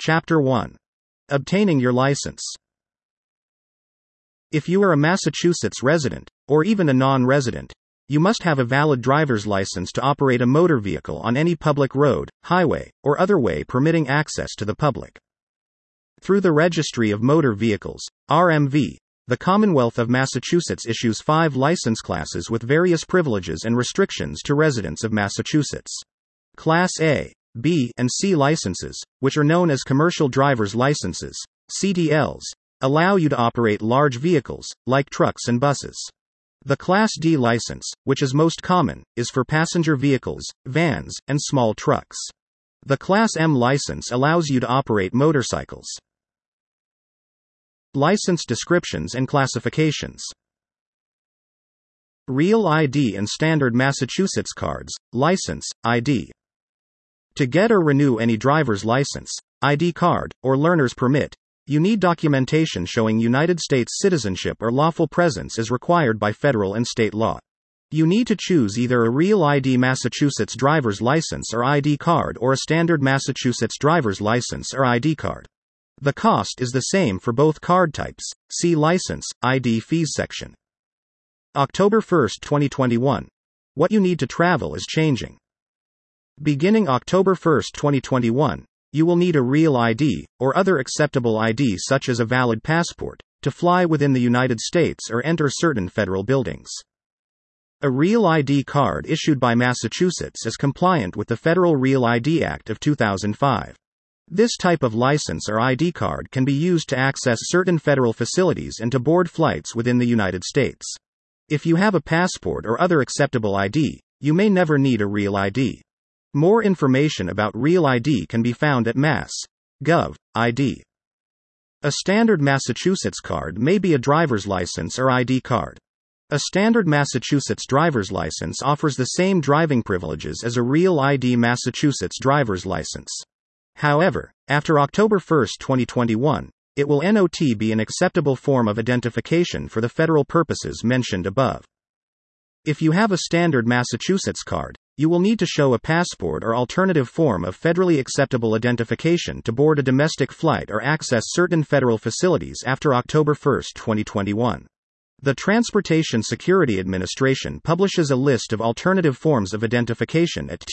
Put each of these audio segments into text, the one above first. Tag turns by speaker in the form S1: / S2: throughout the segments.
S1: Chapter 1. Obtaining your license. If you are a Massachusetts resident, or even a non-resident, you must have a valid driver's license to operate a motor vehicle on any public road, highway, or other way permitting access to the public. Through the Registry of Motor Vehicles, RMV, the Commonwealth of Massachusetts issues 5 license classes with various privileges and restrictions to residents of Massachusetts. Class A, B, and C licenses, which are known as commercial driver's licenses, CDLs, allow you to operate large vehicles, like trucks and buses. The Class D license, which is most common, is for passenger vehicles, vans, and small trucks. The Class M license allows you to operate motorcycles. License descriptions and classifications. Real ID and standard Massachusetts cards, license, ID. To get or renew any driver's license, ID card, or learner's permit, you need documentation showing United States citizenship or lawful presence as required by federal and state law. You need to choose either a Real ID Massachusetts driver's license or ID card or a standard Massachusetts driver's license or ID card. The cost is the same for both card types. See License, ID Fees section. October 1, 2021. What you need to travel is changing. Beginning October 1, 2021, you will need a Real ID, or other acceptable ID such as a valid passport, to fly within the United States or enter certain federal buildings. A Real ID card issued by Massachusetts is compliant with the Federal Real ID Act of 2005. This type of license or ID card can be used to access certain federal facilities and to board flights within the United States. If you have a passport or other acceptable ID, you may never need a Real ID. More information about Real ID can be found at mass.gov. ID. A standard Massachusetts card may be a driver's license or ID card. A standard Massachusetts driver's license offers the same driving privileges as a Real ID Massachusetts driver's license. However, after October 1, 2021, it will not be an acceptable form of identification for the federal purposes mentioned above. If you have a standard Massachusetts card, you will need to show a passport or alternative form of federally acceptable identification to board a domestic flight or access certain federal facilities after October 1, 2021. The Transportation Security Administration publishes a list of alternative forms of identification at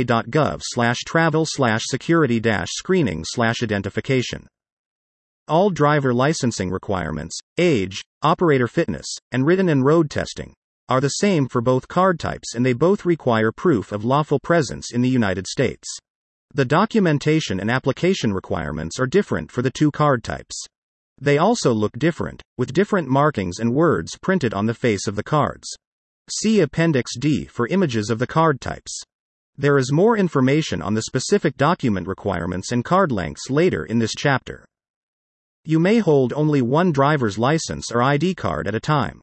S1: tsa.gov/travel/security-screening/identification. All driver licensing requirements, age, operator fitness, and written and road testing are the same for both card types, and they both require proof of lawful presence in the United States. The documentation and application requirements are different for the two card types. They also look different, with different markings and words printed on the face of the cards. See Appendix D for images of the card types. There is more information on the specific document requirements and card lengths later in this chapter. You may hold only one driver's license or ID card at a time.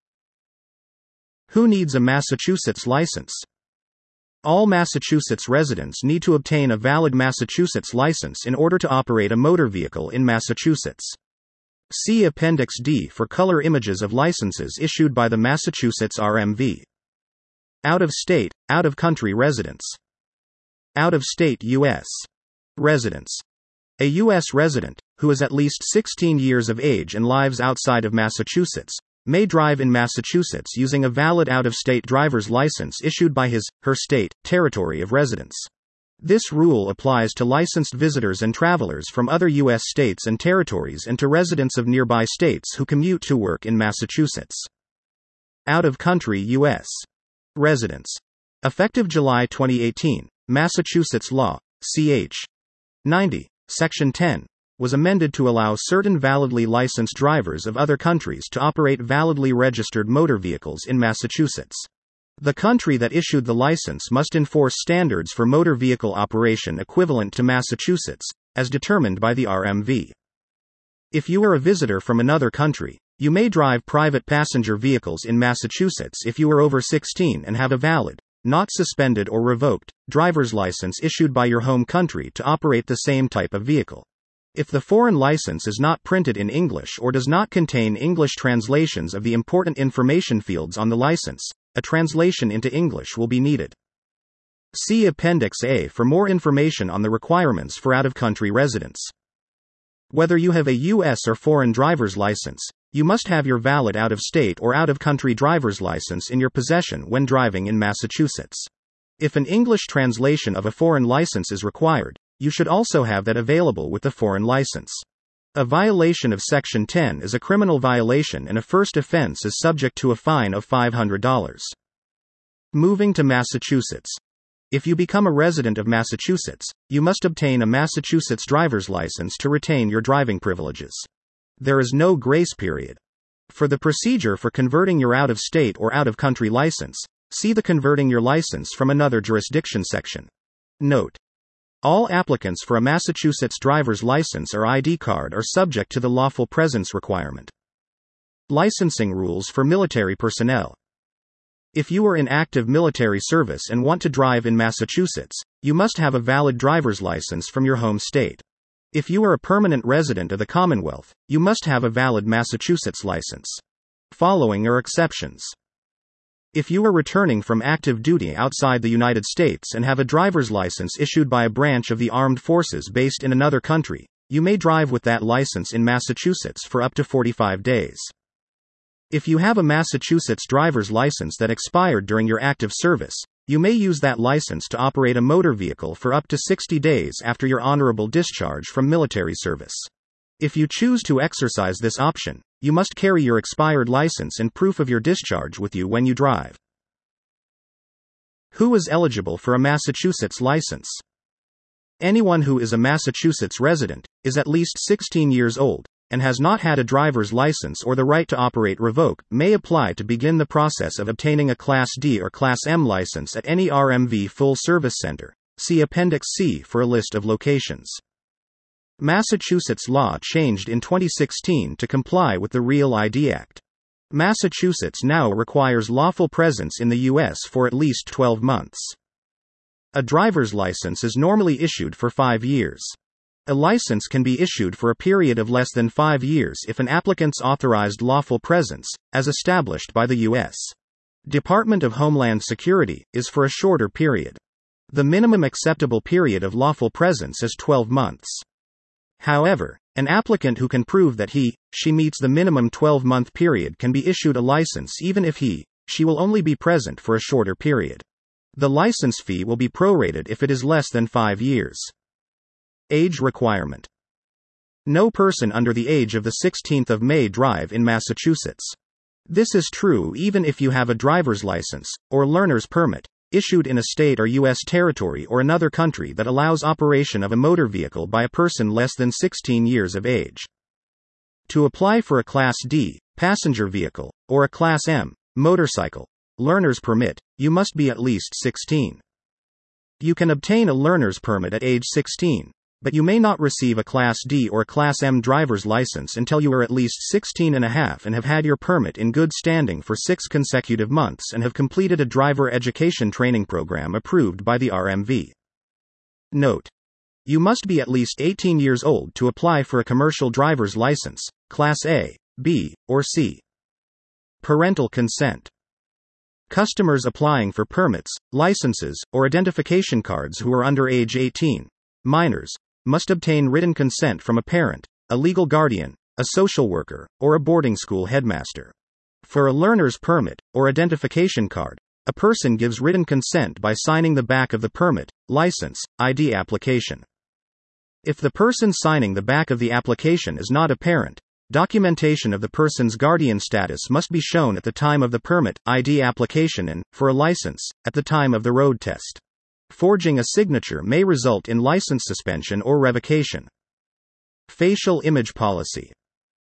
S1: Who needs a Massachusetts license? All Massachusetts residents need to obtain a valid Massachusetts license in order to operate a motor vehicle in Massachusetts. See Appendix D for color images of licenses issued by the Massachusetts RMV. Out-of-state, out-of-country residents. Out-of-state U.S. residents. A U.S. resident, who is at least 16 years of age and lives outside of Massachusetts, may drive in Massachusetts using a valid out-of-state driver's license issued by his/her state, territory of residence. This rule applies to licensed visitors and travelers from other U.S. states and territories and to residents of nearby states who commute to work in Massachusetts. Out-of-country U.S. residents. Effective July 2018, Massachusetts Law, ch. 90, Section 10, was amended to allow certain validly licensed drivers of other countries to operate validly registered motor vehicles in Massachusetts. The country that issued the license must enforce standards for motor vehicle operation equivalent to Massachusetts, as determined by the RMV. If you are a visitor from another country, you may drive private passenger vehicles in Massachusetts if you are over 16 and have a valid, not suspended or revoked, driver's license issued by your home country to operate the same type of vehicle. If the foreign license is not printed in English or does not contain English translations of the important information fields on the license, a translation into English will be needed. See Appendix A for more information on the requirements for out-of-country residents. Whether you have a U.S. or foreign driver's license, you must have your valid out-of-state or out-of-country driver's license in your possession when driving in Massachusetts. If an English translation of a foreign license is required, you should also have that available with the foreign license. A violation of Section 10 is a criminal violation and a first offense is subject to a fine of $500. Moving to Massachusetts. If you become a resident of Massachusetts, you must obtain a Massachusetts driver's license to retain your driving privileges. There is no grace period. For the procedure for converting your out-of-state or out-of-country license, see the Converting Your License from Another Jurisdiction section. Note: all applicants for a Massachusetts driver's license or ID card are subject to the lawful presence requirement. Licensing rules for military personnel. If you are in active military service and want to drive in Massachusetts, you must have a valid driver's license from your home state. If you are a permanent resident of the Commonwealth, you must have a valid Massachusetts license. Following are exceptions. If you are returning from active duty outside the United States and have a driver's license issued by a branch of the armed forces based in another country, you may drive with that license in Massachusetts for up to 45 days. If you have a Massachusetts driver's license that expired during your active service, you may use that license to operate a motor vehicle for up to 60 days after your honorable discharge from military service. If you choose to exercise this option, you must carry your expired license and proof of your discharge with you when you drive. Who is eligible for a Massachusetts license? Anyone who is a Massachusetts resident, is at least 16 years old, and has not had a driver's license or the right to operate revoked, may apply to begin the process of obtaining a Class D or Class M license at any RMV full-service center. See Appendix C for a list of locations. Massachusetts law changed in 2016 to comply with the Real ID Act. Massachusetts now requires lawful presence in the U.S. for at least 12 months. A driver's license is normally issued for 5 years. A license can be issued for a period of less than 5 years if an applicant's authorized lawful presence, as established by the U.S. Department of Homeland Security, is for a shorter period. The minimum acceptable period of lawful presence is 12 months. However, an applicant who can prove that she meets the minimum 12-month period can be issued a license even if she will only be present for a shorter period. The license fee will be prorated if it is less than 5 years. Age requirement. No person under the age of the 16th of May drive in Massachusetts. This is true even if you have a driver's license, or learner's permit, issued in a state or U.S. territory or another country that allows operation of a motor vehicle by a person less than 16 years of age. To apply for a Class D, passenger vehicle, or a Class M, motorcycle, learner's permit, you must be at least 16. You can obtain a learner's permit at age 16. But you may not receive a Class D or Class M driver's license until you are at least 16 and a half and have had your permit in good standing for 6 consecutive months and have completed a driver education training program approved by the RMV. Note: you must be at least 18 years old to apply for a commercial driver's license, Class A, B, or C. Parental consent. Customers applying for permits, licenses, or identification cards who are under age 18, minors, must obtain written consent from a parent, a legal guardian, a social worker, or a boarding school headmaster. For a learner's permit, or identification card, a person gives written consent by signing the back of the permit, license, ID application. If the person signing the back of the application is not a parent, documentation of the person's guardian status must be shown at the time of the permit, ID application and, for a license, at the time of the road test. Forging a signature may result in license suspension or revocation. Facial image policy.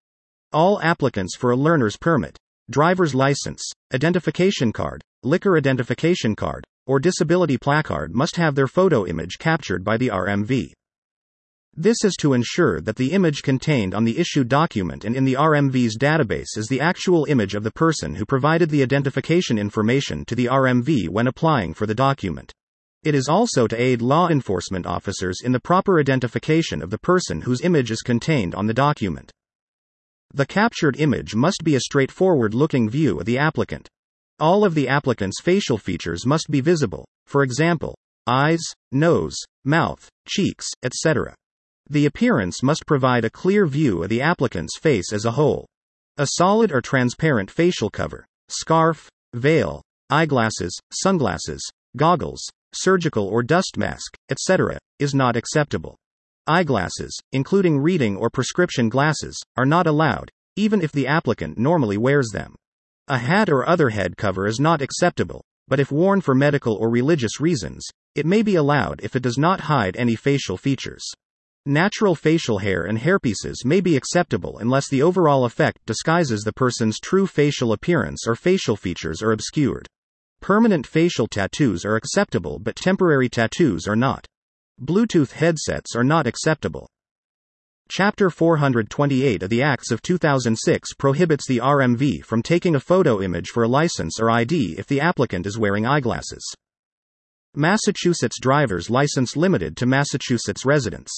S1: All applicants for a learner's permit, driver's license, identification card, liquor identification card, or disability placard must have their photo image captured by the RMV. This is to ensure that the image contained on the issued document and in the RMV's database is the actual image of the person who provided the identification information to the RMV when applying for the document. It is also to aid law enforcement officers in the proper identification of the person whose image is contained on the document. The captured image must be a straightforward-looking view of the applicant. All of the applicant's facial features must be visible, for example, eyes, nose, mouth, cheeks, etc. The appearance must provide a clear view of the applicant's face as a whole. A solid or transparent facial cover, scarf, veil, eyeglasses, sunglasses, goggles, surgical or dust mask, etc., is not acceptable. Eyeglasses, including reading or prescription glasses, are not allowed, even if the applicant normally wears them. A hat or other head cover is not acceptable, but if worn for medical or religious reasons, it may be allowed if it does not hide any facial features. Natural facial hair and hairpieces may be acceptable unless the overall effect disguises the person's true facial appearance or facial features are obscured. Permanent facial tattoos are acceptable, but temporary tattoos are not. Bluetooth headsets are not acceptable. Chapter 428 of the Acts of 2006 prohibits the RMV from taking a photo image for a license or ID if the applicant is wearing eyeglasses. Massachusetts driver's license limited to Massachusetts residents.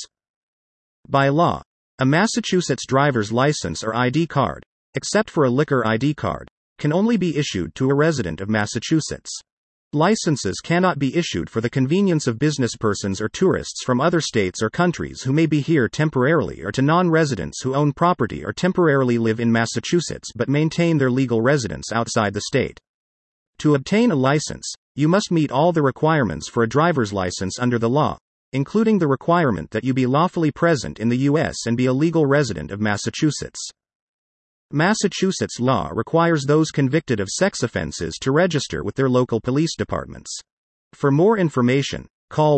S1: By law, a Massachusetts driver's license or ID card, except for a liquor ID card, can only be issued to a resident of Massachusetts. Licenses cannot be issued for the convenience of businesspersons or tourists from other states or countries who may be here temporarily, or to non-residents who own property or temporarily live in Massachusetts but maintain their legal residence outside the state. To obtain a license, you must meet all the requirements for a driver's license under the law, including the requirement that you be lawfully present in the U.S. and be a legal resident of Massachusetts. Massachusetts law requires those convicted of sex offenses to register with their local police departments. For more information, call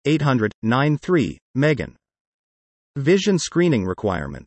S1: 1-800-93-MEGAN. Vision screening requirements.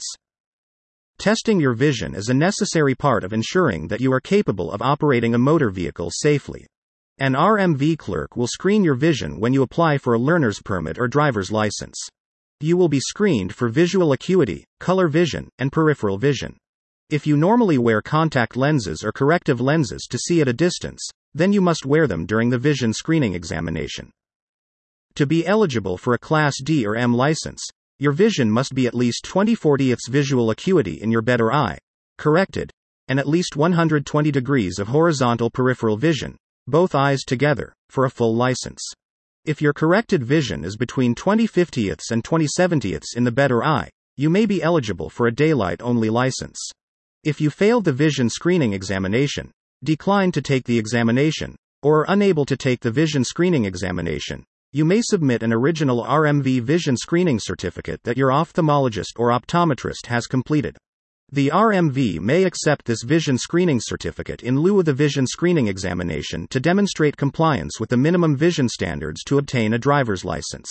S1: Testing your vision is a necessary part of ensuring that you are capable of operating a motor vehicle safely. An RMV clerk will screen your vision when you apply for a learner's permit or driver's license. You will be screened for visual acuity, color vision, and peripheral vision. If you normally wear contact lenses or corrective lenses to see at a distance, then you must wear them during the vision screening examination. To be eligible for a Class D or M license, your vision must be at least 20/40ths visual acuity in your better eye, corrected, and at least 120 degrees of horizontal peripheral vision, both eyes together, for a full license. If your corrected vision is between 20/50ths and 20/70ths in the better eye, you may be eligible for a daylight-only license. If you failed the vision screening examination, declined to take the examination, or are unable to take the vision screening examination, you may submit an original RMV vision screening certificate that your ophthalmologist or optometrist has completed. The RMV may accept this vision screening certificate in lieu of the vision screening examination to demonstrate compliance with the minimum vision standards to obtain a driver's license.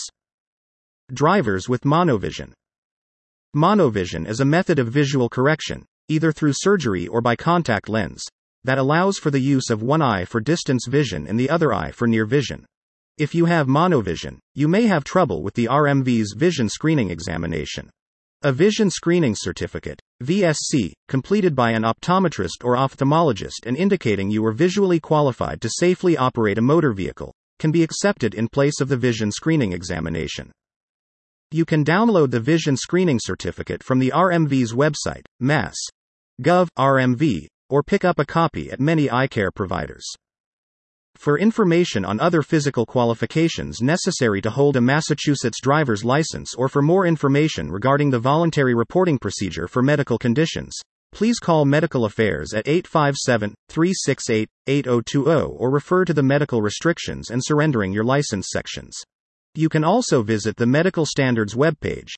S1: Drivers with monovision. Monovision is a method of visual correction, either through surgery or by contact lens, that allows for the use of one eye for distance vision and the other eye for near vision. If you have monovision, you may have trouble with the RMV's vision screening examination. A vision screening certificate, VSC, completed by an optometrist or ophthalmologist and indicating you are visually qualified to safely operate a motor vehicle, can be accepted in place of the vision screening examination. You can download the vision screening certificate from the RMV's website, mass.gov RMV, or pick up a copy at many eye care providers. For information on other physical qualifications necessary to hold a Massachusetts driver's license, or for more information regarding the voluntary reporting procedure for medical conditions, please call Medical Affairs at 857-368-8020 or refer to the Medical Restrictions and Surrendering Your License sections. You can also visit the Medical Standards webpage,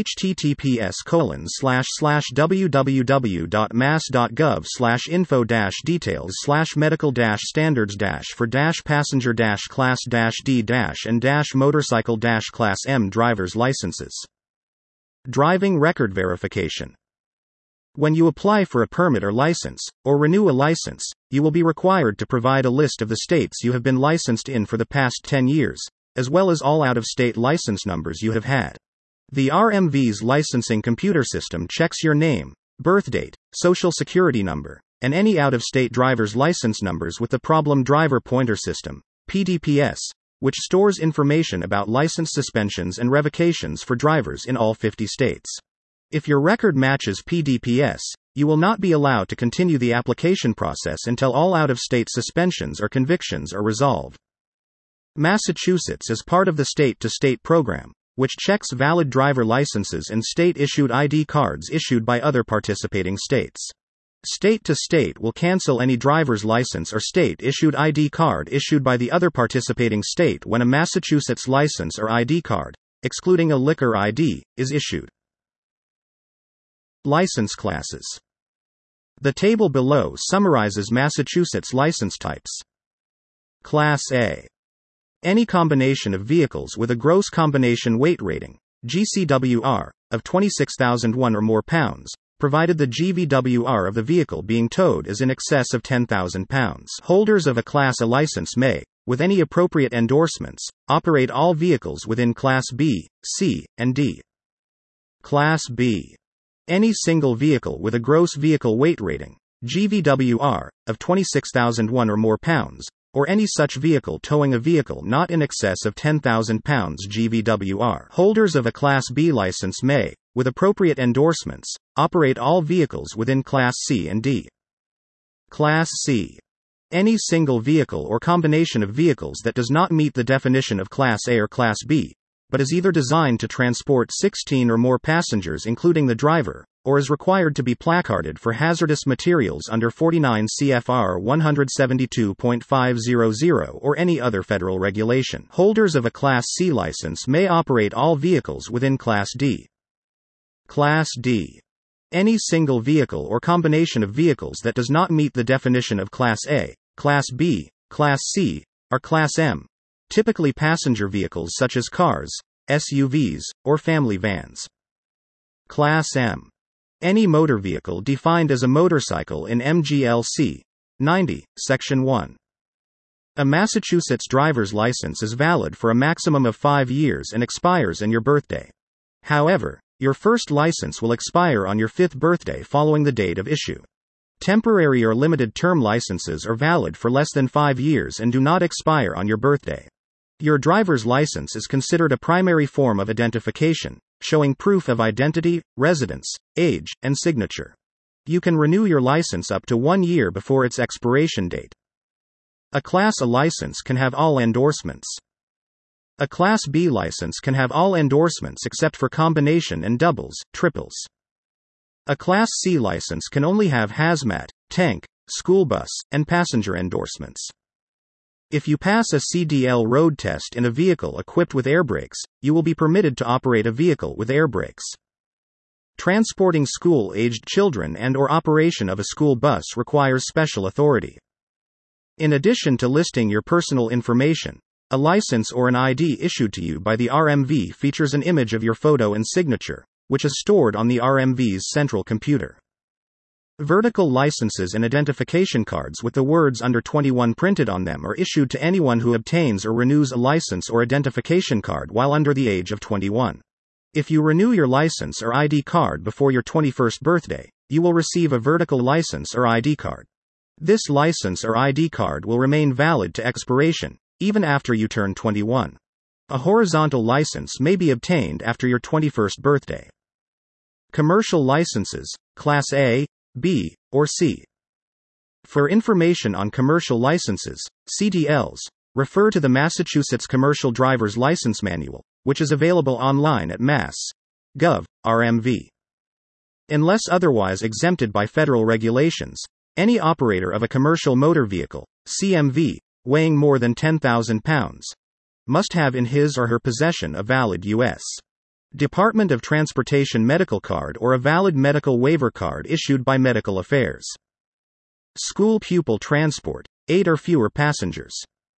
S1: https://www.mass.gov/info-details/medical-standards-for-passenger-class-and-motorcycle-class M driver's licenses. Driving record verification. When you apply for a permit or license, or renew a license, you will be required to provide a list of the states you have been licensed in for the past 10 years, as well as all out-of-state license numbers you have had. The RMV's licensing computer system checks your name, birth date, social security number, and any out-of-state driver's license numbers with the Problem Driver Pointer System, PDPS, which stores information about license suspensions and revocations for drivers in all 50 states. If your record matches PDPS, you will not be allowed to continue the application process until all out-of-state suspensions or convictions are resolved. Massachusetts is part of the state-to-state program, which checks valid driver licenses and state-issued ID cards issued by other participating states. State-to-state will cancel any driver's license or state-issued ID card issued by the other participating state when a Massachusetts license or ID card, excluding a liquor ID, is issued. License classes. The table below summarizes Massachusetts license types. Class A. Any combination of vehicles with a gross combination weight rating, GCWR, of 26,001 or more pounds, provided the GVWR of the vehicle being towed is in excess of 10,000 pounds. Holders of a Class A license may, with any appropriate endorsements, operate all vehicles within Class B, C, and D. Class B. Any single vehicle with a gross vehicle weight rating, GVWR, of 26,001 or more pounds, or any such vehicle towing a vehicle not in excess of 10,000 pounds GVWR. Holders of a Class B license may, with appropriate endorsements, operate all vehicles within Class C and D. Class C. Any single vehicle or combination of vehicles that does not meet the definition of Class A or Class B, but is either designed to transport 16 or more passengers including the driver, or is required to be placarded for hazardous materials under 49 CFR 172.500 or any other federal regulation. Holders of a Class C license may operate all vehicles within Class D. Class D. Any single vehicle or combination of vehicles that does not meet the definition of Class A, Class B, Class C, or Class M, typically passenger vehicles such as cars, SUVs, or family vans. Class M. Any motor vehicle defined as a motorcycle in MGLC 90, Section 1. A Massachusetts driver's license is valid for a maximum of 5 years and expires on your birthday. However, your first license will expire on your 5th birthday following the date of issue. Temporary or limited term licenses are valid for less than 5 years and do not expire on your birthday. Your driver's license is considered a primary form of identification, showing proof of identity, residence, age, and signature. You can renew your license up to 1 year before its expiration date. A Class A license can have all endorsements. A Class B license can have all endorsements except for combination and doubles, triples. A Class C license can only have hazmat, tank, school bus, and passenger endorsements. If you pass a CDL road test in a vehicle equipped with air brakes, you will be permitted to operate a vehicle with air brakes. Transporting school-aged children and/or operation of a school bus requires special authority. In addition to listing your personal information, a license or an ID issued to you by the RMV features an image of your photo and signature, which is stored on the RMV's central computer. Vertical licenses and identification cards with the words under 21 printed on them are issued to anyone who obtains or renews a license or identification card while under the age of 21. If you renew your license or ID card before your 21st birthday, you will receive a vertical license or ID card. This license or ID card will remain valid to expiration, even after you turn 21. A horizontal license may be obtained after your 21st birthday. Commercial licenses, Class A, B, or C. For information on commercial licenses, CDLs, refer to the Massachusetts Commercial Driver's License Manual, which is available online at mass.gov, RMV. Unless otherwise exempted by federal regulations, any operator of a commercial motor vehicle, CMV, weighing more than 10,000 pounds, must have in his or her possession a valid U.S. Department of Transportation medical card or a valid medical waiver card issued by Medical Affairs. School pupil transport, 8 or fewer passengers.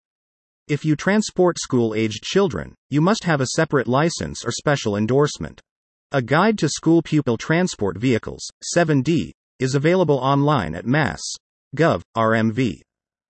S1: If you transport school-aged children, you must have a separate license or special endorsement. A Guide to School Pupil Transport Vehicles, 7D, is available online at mass.gov, RMV.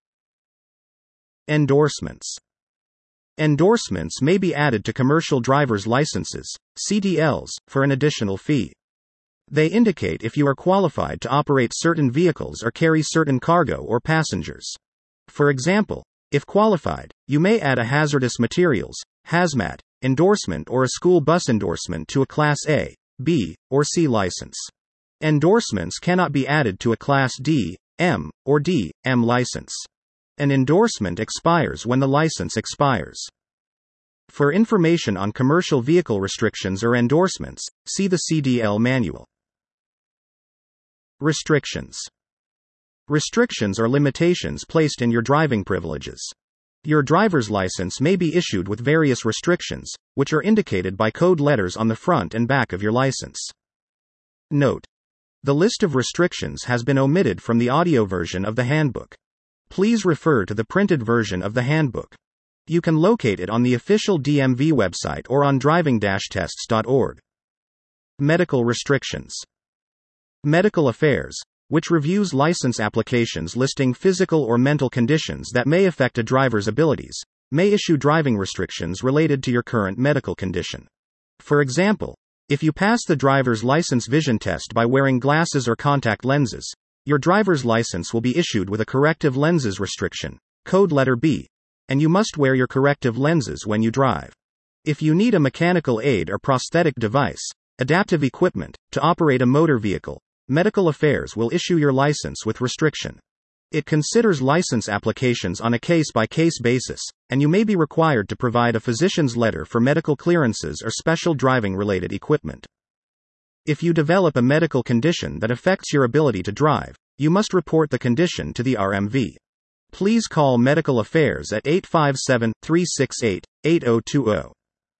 S1: Endorsements. Endorsements may be added to commercial driver's licenses, CDLs, for an additional fee. They indicate if you are qualified to operate certain vehicles or carry certain cargo or passengers. For example, if qualified, you may add a hazardous materials, hazmat, endorsement or a school bus endorsement to a Class A, B, or C license. Endorsements cannot be added to a Class D, M, or D, M license. An endorsement expires when the license expires. For information on commercial vehicle restrictions or endorsements, see the CDL manual. Restrictions. Restrictions are limitations placed in your driving privileges. Your driver's license may be issued with various restrictions, which are indicated by code letters on the front and back of your license. Note: the list of restrictions has been omitted from the audio version of the handbook. Please refer to the printed version of the handbook. You can locate it on the official DMV website or on driving-tests.org. Medical restrictions. Medical Affairs, which reviews license applications listing physical or mental conditions that may affect a driver's abilities, may issue driving restrictions related to your current medical condition. For example, if you pass the driver's license vision test by wearing glasses or contact lenses, your driver's license will be issued with a corrective lenses restriction, code letter B, and you must wear your corrective lenses when you drive. If you need a mechanical aid or prosthetic device, adaptive equipment, to operate a motor vehicle, Medical Affairs will issue your license with restriction. It considers license applications on a case-by-case basis, and you may be required to provide a physician's letter for medical clearances or special driving-related equipment. If you develop a medical condition that affects your ability to drive, you must report the condition to the RMV. Please call Medical Affairs at 857-368-8020.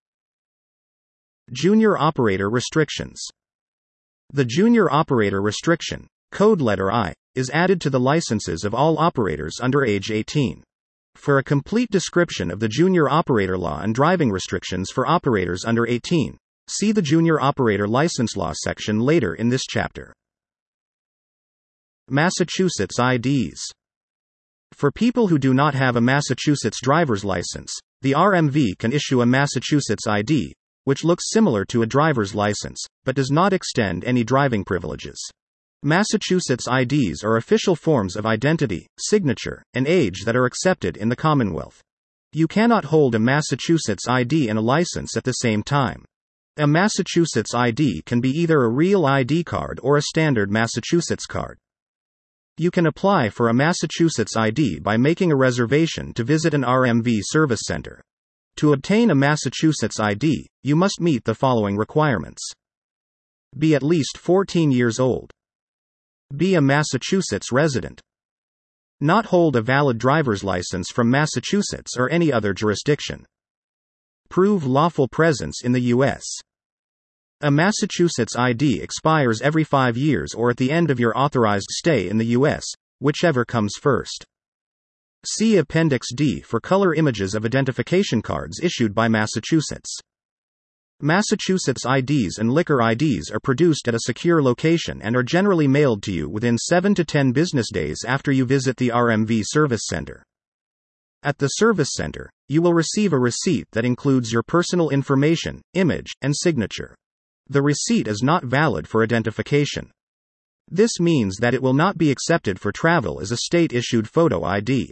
S1: Junior Operator Restrictions. The Junior Operator Restriction, code letter I, is added to the licenses of all operators under age 18. For a complete description of the Junior Operator Law and driving restrictions for operators under 18, see the Junior Operator License Law section later in this chapter. Massachusetts IDs. For people who do not have a Massachusetts driver's license, the RMV can issue a Massachusetts ID, which looks similar to a driver's license, but does not extend any driving privileges. Massachusetts IDs are official forms of identity, signature, and age that are accepted in the Commonwealth. You cannot hold a Massachusetts ID and a license at the same time. A Massachusetts ID can be either a real ID card or a standard Massachusetts card. You can apply for a Massachusetts ID by making a reservation to visit an RMV service center. To obtain a Massachusetts ID, you must meet the following requirements. Be at least 14 years old. Be a Massachusetts resident. Not hold a valid driver's license from Massachusetts or any other jurisdiction. Prove lawful presence in the U.S. A Massachusetts ID expires every 5 years or at the end of your authorized stay in the U.S., whichever comes first. See Appendix D for color images of identification cards issued by Massachusetts. Massachusetts IDs and liquor IDs are produced at a secure location and are generally mailed to you within 7 to 10 business days after you visit the RMV service center. At the service center, you will receive a receipt that includes your personal information, image, and signature. The receipt is not valid for identification. This means that it will not be accepted for travel as a state-issued photo ID.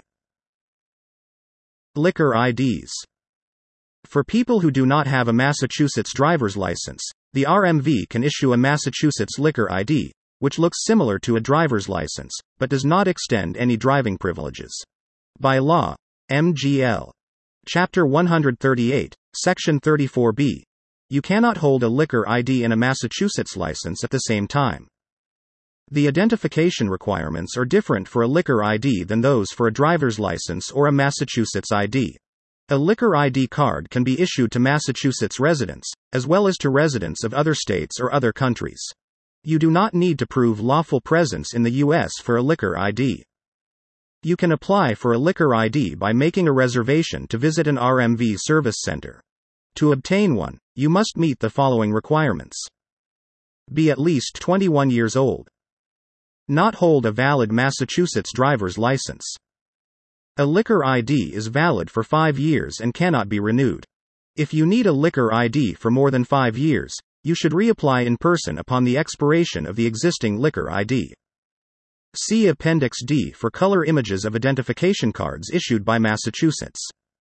S1: Liquor IDs. For people who do not have a Massachusetts driver's license, the RMV can issue a Massachusetts liquor ID, which looks similar to a driver's license, but does not extend any driving privileges. By law, MGL. Chapter 138, Section 34B. You cannot hold a liquor ID and a Massachusetts license at the same time. The identification requirements are different for a liquor ID than those for a driver's license or a Massachusetts ID. A liquor ID card can be issued to Massachusetts residents, as well as to residents of other states or other countries. You do not need to prove lawful presence in the U.S. for a liquor ID. You can apply for a liquor ID by making a reservation to visit an RMV service center. To obtain one, you must meet the following requirements. Be at least 21 years old. Not hold a valid Massachusetts driver's license. A liquor ID is valid for 5 years and cannot be renewed. If you need a liquor ID for more than 5 years, you should reapply in person upon the expiration of the existing liquor ID. See Appendix D for color images of identification cards issued by Massachusetts.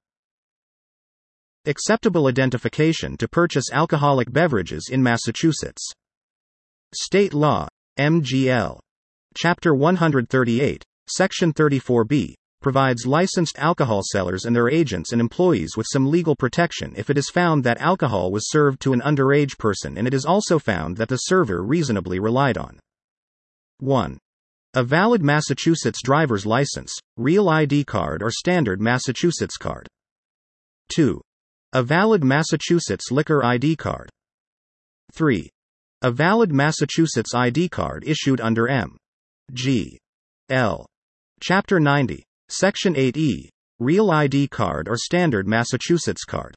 S1: Acceptable identification to purchase alcoholic beverages in Massachusetts. State Law, MGL. Chapter 138, Section 34B, provides licensed alcohol sellers and their agents and employees with some legal protection if it is found that alcohol was served to an underage person and it is also found that the server reasonably relied on 1. A valid Massachusetts driver's license, real ID card or standard Massachusetts card. 2. A valid Massachusetts liquor ID card. 3. A valid Massachusetts ID card issued under M.G. L. Chapter 90, Section 8E, real ID card or standard Massachusetts card.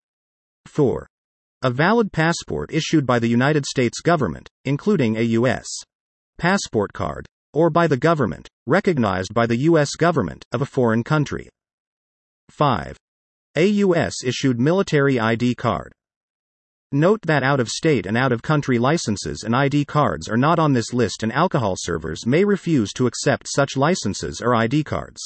S1: 4. A valid passport issued by the United States government, including a U.S. passport card, or by the government, recognized by the U.S. government, of a foreign country. 5. A U.S.-issued military ID card. Note that out-of-state and out-of-country licenses and ID cards are not on this list, and alcohol servers may refuse to accept such licenses or ID cards.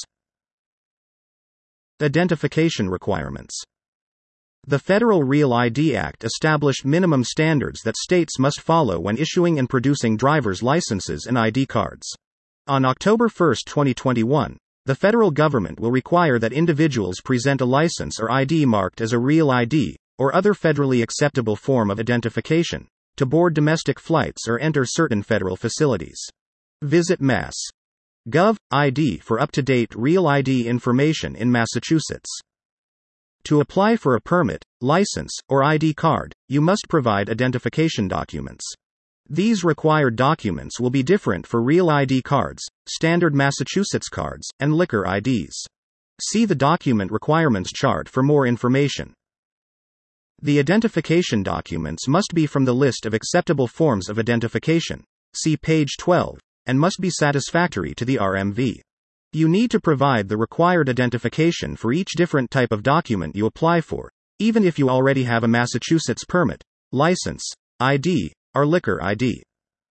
S1: Identification requirements. The Federal Real ID Act established minimum standards that states must follow when issuing and producing driver's licenses and ID cards. On October 1, 2021, the federal government will require that individuals present a license or ID marked as a real ID, or other federally acceptable form of identification, to board domestic flights or enter certain federal facilities. Visit Mass.gov ID for up-to-date real ID information in Massachusetts. To apply for a permit, license, or ID card, you must provide identification documents. These required documents will be different for real ID cards, standard Massachusetts cards, and liquor IDs. See the document requirements chart for more information. The identification documents must be from the list of acceptable forms of identification, see page 12, and must be satisfactory to the RMV. You need to provide the required identification for each different type of document you apply for, even if you already have a Massachusetts permit, license, ID, or liquor ID.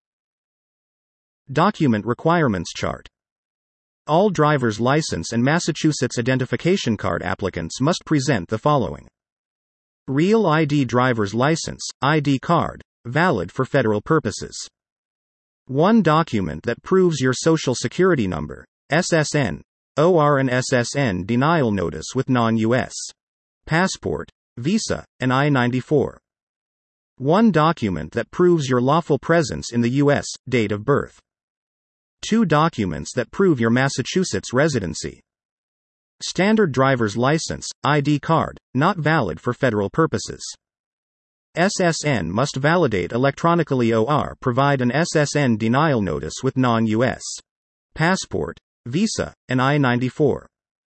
S1: Document requirements chart. All driver's license and Massachusetts identification card applicants must present the following: Real ID driver's license, ID card, valid for federal purposes. 1 document that proves your Social Security number, SSN, OR and SSN denial notice with non-U.S. passport, visa, and I-94. 1 document that proves your lawful presence in the U.S., date of birth. 2 documents that prove your Massachusetts residency. Standard driver's license, ID card, not valid for federal purposes. SSN must validate electronically or provide an SSN denial notice with non-U.S. passport, visa, and I-94.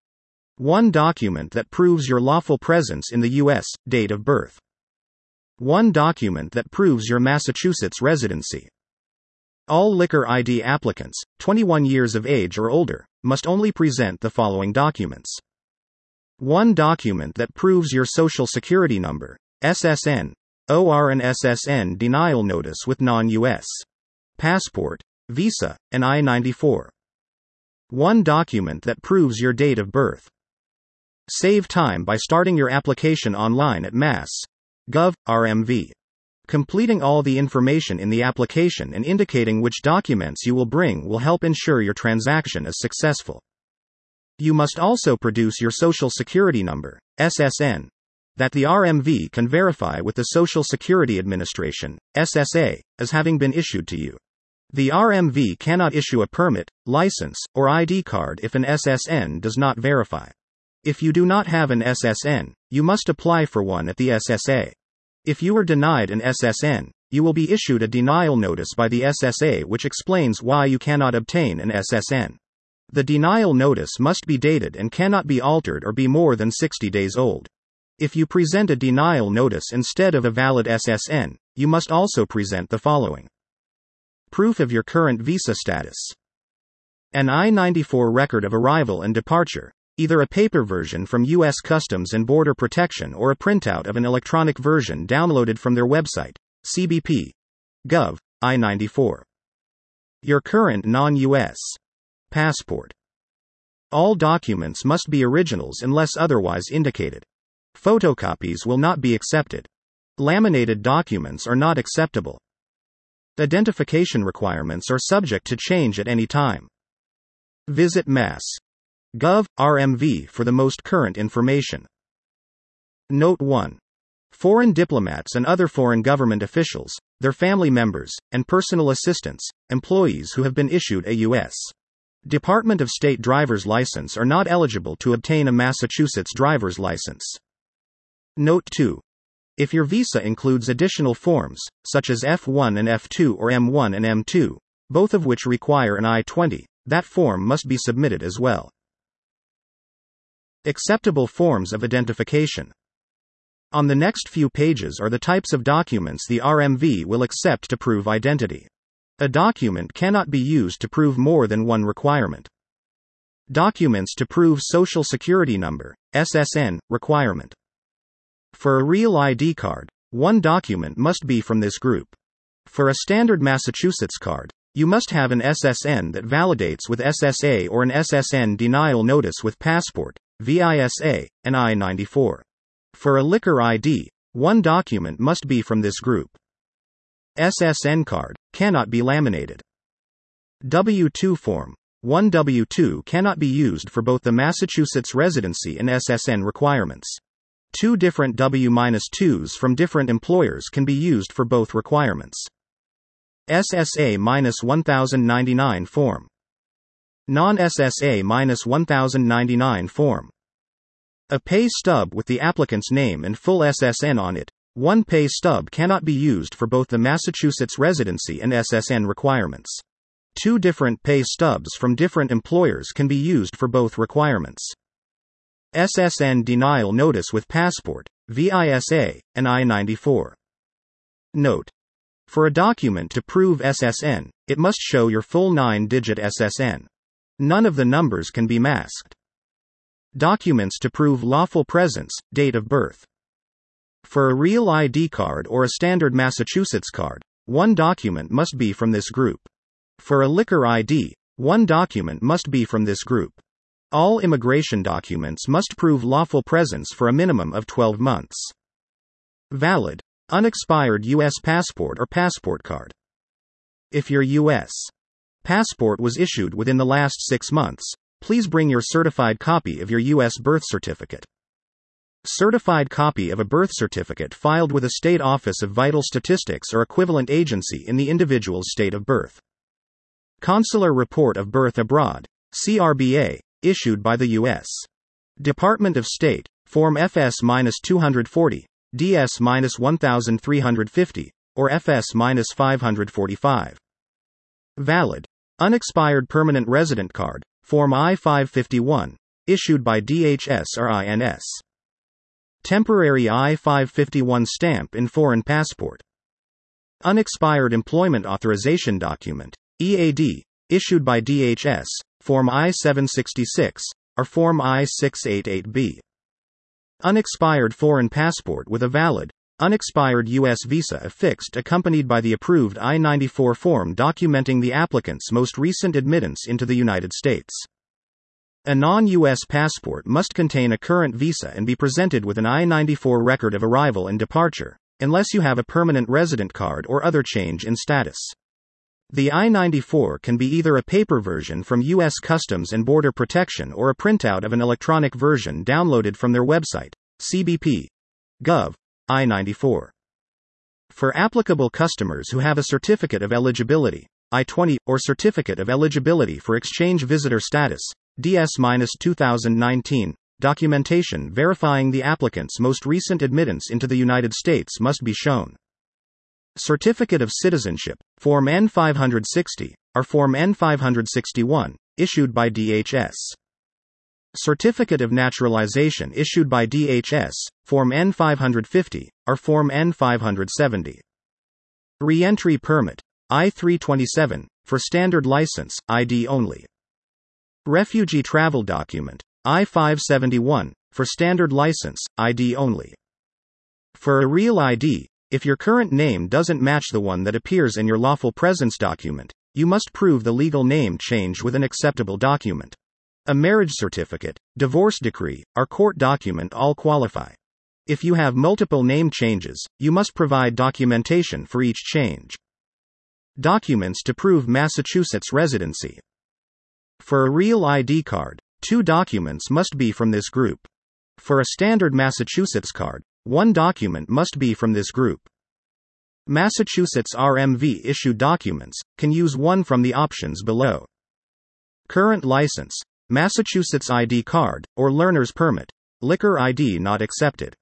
S1: 1 document that proves your lawful presence in the U.S., date of birth. 1 document that proves your Massachusetts residency. All liquor ID applicants, 21 years of age or older, must only present the following documents: 1 document that proves your Social Security number, SSN, OR and SSN denial notice with non-U.S. passport, visa, and I-94. 1 document that proves your date of birth. Save time by starting your application online at Mass.gov, RMV. Completing all the information in the application and indicating which documents you will bring will help ensure your transaction is successful. You must also produce your Social Security number, SSN, that the RMV can verify with the Social Security Administration, SSA, as having been issued to you. The RMV cannot issue a permit, license, or ID card if an SSN does not verify. If you do not have an SSN, you must apply for one at the SSA. If you are denied an SSN, you will be issued a denial notice by the SSA which explains why you cannot obtain an SSN. The denial notice must be dated and cannot be altered or be more than 60 days old. If you present a denial notice instead of a valid SSN, you must also present the following: proof of your current visa status, an I-94 record of arrival and departure, either a paper version from U.S. Customs and Border Protection or a printout of an electronic version downloaded from their website, cbp.gov, I-94. Your current non-U.S. passport. All documents must be originals unless otherwise indicated. Photocopies will not be accepted. Laminated documents are not acceptable. Identification requirements are subject to change at any time. Visit Mass. Gov. RMV for the most current information. Note 1. Foreign diplomats and other foreign government officials, their family members, and personal assistants, employees who have been issued a U.S. Department of State driver's license are not eligible to obtain a Massachusetts driver's license. Note 2. If your visa includes additional forms, such as F1 and F2 or M1 and M2, both of which require an I-20, that form must be submitted as well. Acceptable forms of identification. On the next few pages are the types of documents the RMV will accept to prove identity. A document cannot be used to prove more than one requirement. Documents to prove Social Security Number, SSN, requirement. For a real ID card, one document must be from this group. For a standard Massachusetts card, you must have an SSN that validates with SSA or an SSN denial notice with passport, VISA, and I-94. For a liquor ID, one document must be from this group. SSN card cannot be laminated. W-2 form. One W-2 cannot be used for both the Massachusetts residency and SSN requirements. Two different W-2s from different employers can be used for both requirements. SSA-1099 form. Non-SSA-1099 form. A pay stub with the applicant's name and full SSN on it. One pay stub cannot be used for both the Massachusetts residency and SSN requirements. Two different pay stubs from different employers can be used for both requirements. SSN denial notice with passport, VISA, and I-94. Note. For a document to prove SSN, it must show your full 9-digit SSN. None of the numbers can be masked. Documents to prove lawful presence, date of birth. For a real ID card or a standard Massachusetts card, one document must be from this group. For a liquor ID, one document must be from this group. All immigration documents must prove lawful presence for a minimum of 12 months. Valid, unexpired U.S. passport or passport card. If your U.S. passport was issued within the last 6 months, please bring your certified copy of your U.S. birth certificate. Certified copy of a birth certificate filed with a state office of vital statistics or equivalent agency in the individual's state of birth. Consular report of birth abroad, CRBA, issued by the U.S. Department of State, Form FS-240, DS-1350, or FS-545. Valid, unexpired permanent resident card, Form I-551, issued by DHS or INS. Temporary I-551 stamp in foreign passport. Unexpired employment authorization document, EAD, issued by DHS, Form I-766, or Form I-688B. Unexpired foreign passport with a valid, unexpired U.S. visa affixed accompanied by the approved I-94 form documenting the applicant's most recent admittance into the United States. A non-U.S. passport must contain a current visa and be presented with an I-94 record of arrival and departure, unless you have a permanent resident card or other change in status. The I-94 can be either a paper version from U.S. Customs and Border Protection or a printout of an electronic version downloaded from their website, cbp.gov, I-94. For applicable customers who have a Certificate of Eligibility, I-20, or Certificate of Eligibility for Exchange Visitor Status, DS-2019, documentation verifying the applicant's most recent admittance into the United States must be shown. Certificate of Citizenship, Form N-560, or Form N-561, issued by DHS. Certificate of Naturalization issued by DHS, Form N-550, or Form N-570. Re-entry permit, I-327, for standard license, ID only. Refugee travel document, I-571, for standard license, ID only. For a real ID, if your current name doesn't match the one that appears in your lawful presence document, you must prove the legal name change with an acceptable document. A marriage certificate, divorce decree, or court document all qualify. If you have multiple name changes, you must provide documentation for each change. Documents to prove Massachusetts residency. For a real ID card, 2 documents must be from this group. For a standard Massachusetts card, 1 document must be from this group. Massachusetts RMV issued documents can use one from the options below. Current license, Massachusetts ID card, or learner's permit, liquor ID not accepted.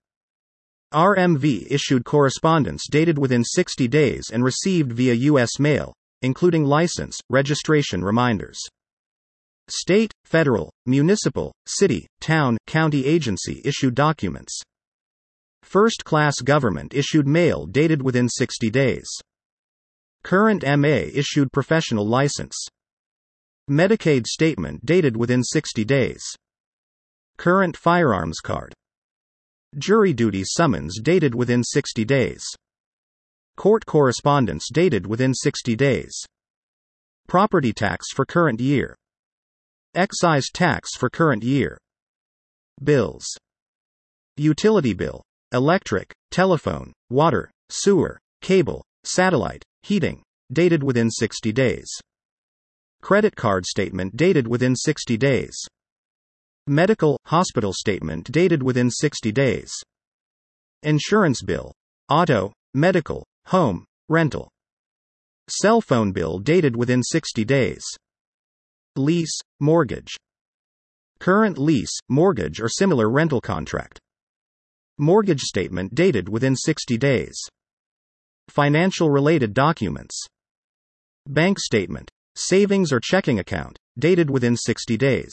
S1: RMV issued correspondence dated within 60 days and received via U.S. mail, including license, registration reminders. State, federal, municipal, city, town, county agency issued documents. First-class government issued mail dated within 60 days. Current MA issued professional license. Medicaid statement dated within 60 days. Current firearms card. Jury duty summons dated within 60 days. Court correspondence dated within 60 days. Property tax for current year. Excise tax for current year. Bills. Utility bill. Electric, telephone, water, sewer, cable, satellite, heating, dated within 60 days. Credit card statement dated within 60 days. Medical, hospital statement dated within 60 days. Insurance bill. Auto, medical, home, rental. Cell phone bill dated within 60 days. Lease, mortgage. Current lease, mortgage or similar rental contract. Mortgage statement dated within 60 days. Financial related documents. Bank statement, savings or checking account, dated within 60 days.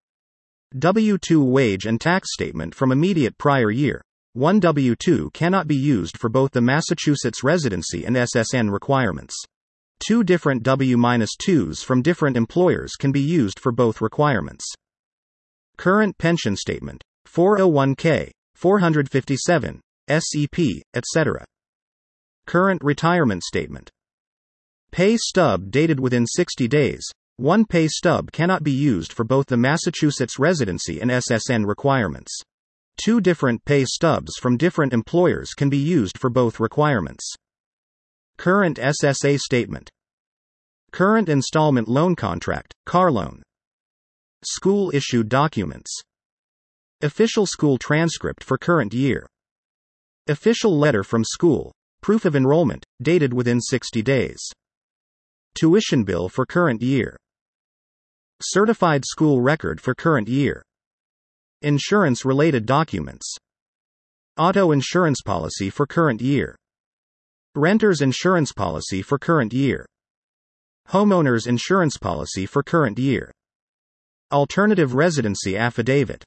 S1: W-2 wage and tax statement from immediate prior year. One W-2 cannot be used for both the Massachusetts residency and SSN requirements. 2 different W-2s from different employers can be used for both requirements. Current pension statement, 401k, 457, SEP, etc. Current retirement statement. Pay stub dated within 60 days. One pay stub cannot be used for both the Massachusetts residency and SSN requirements. 2 different pay stubs from different employers can be used for both requirements. Current SSA statement. Current installment loan contract, car loan. School issued documents. Official school transcript for current year. Official letter from school, proof of enrollment, dated within 60 days. Tuition bill for current year. Certified school record for current year. Insurance-related documents. Auto insurance policy for current year. Renter's insurance policy for current year. Homeowner's insurance policy for current year. Alternative residency affidavit.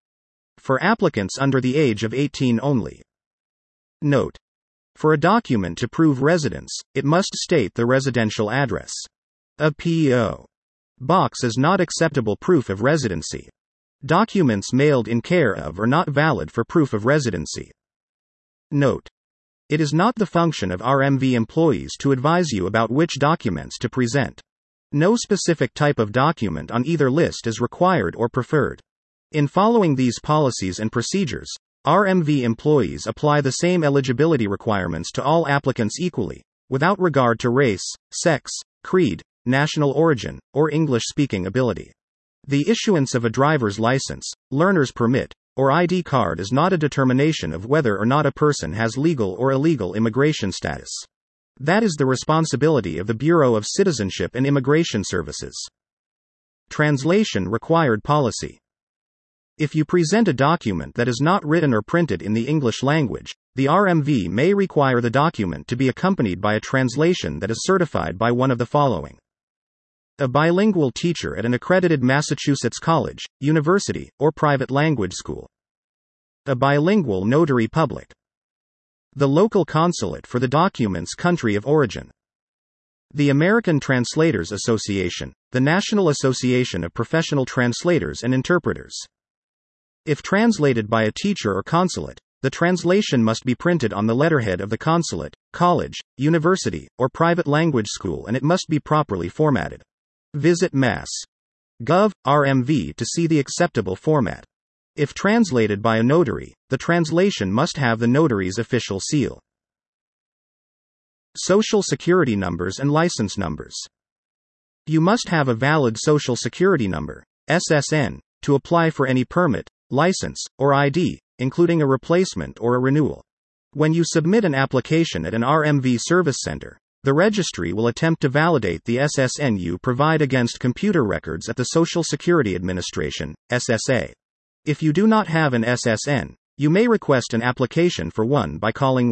S1: For applicants under the age of 18 only. Note: for a document to prove residence, it must state the residential address. A P.O. box is not acceptable proof of residency. Documents mailed in care of are not valid for proof of residency. Note: it is not the function of RMV employees to advise you about which documents to present. No specific type of document on either list is required or preferred. In following these policies and procedures, RMV employees apply the same eligibility requirements to all applicants equally, without regard to race, sex, creed, national origin, or English-speaking ability. The issuance of a driver's license, learner's permit, or ID card is not a determination of whether or not a person has legal or illegal immigration status. That is the responsibility of the Bureau of Citizenship and Immigration Services. Translation required policy. If you present a document that is not written or printed in the English language, the RMV may require the document to be accompanied by a translation that is certified by one of the following: a bilingual teacher at an accredited Massachusetts college, university, or private language school. A bilingual notary public. The local consulate for the document's country of origin. The American Translators Association, the National Association of Professional Translators and Interpreters. If translated by a teacher or consulate, the translation must be printed on the letterhead of the consulate, college, university, or private language school, and it must be properly formatted. Visit mass.gov RMV to see the acceptable format. If translated by a notary, the translation must have the notary's official seal. Social Security numbers and license numbers. You must have a valid Social Security number, SSN, to apply for any permit, license, or ID, including a replacement or a renewal. When you submit an application at an RMV service center, the registry will attempt to validate the SSN you provide against computer records at the Social Security Administration, SSA. If you do not have an SSN, you may request an application for one by calling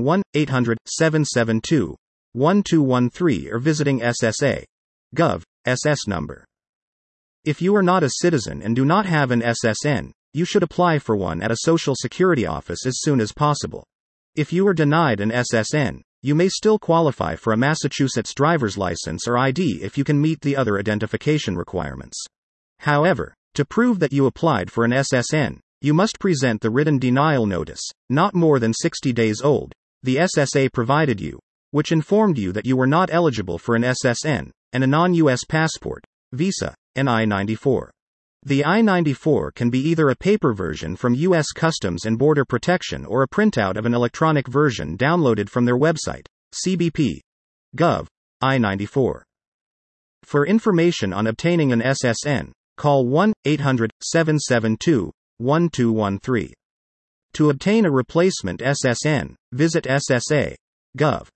S1: 1-800-772-1213 or visiting SSA.gov, SS number. If you are not a citizen and do not have an SSN, you should apply for one at a Social Security office as soon as possible. If you are denied an SSN, you may still qualify for a Massachusetts driver's license or ID if you can meet the other identification requirements. However, to prove that you applied for an SSN, you must present the written denial notice, not more than 60 days old, the SSA provided you, which informed you that you were not eligible for an SSN, and a non-US passport, visa, and I-94. The I-94 can be either a paper version from U.S. Customs and Border Protection or a printout of an electronic version downloaded from their website, cbp.gov, I-94. For information on obtaining an SSN, call 1-800-772-1213. To obtain a replacement SSN, visit SSA.gov.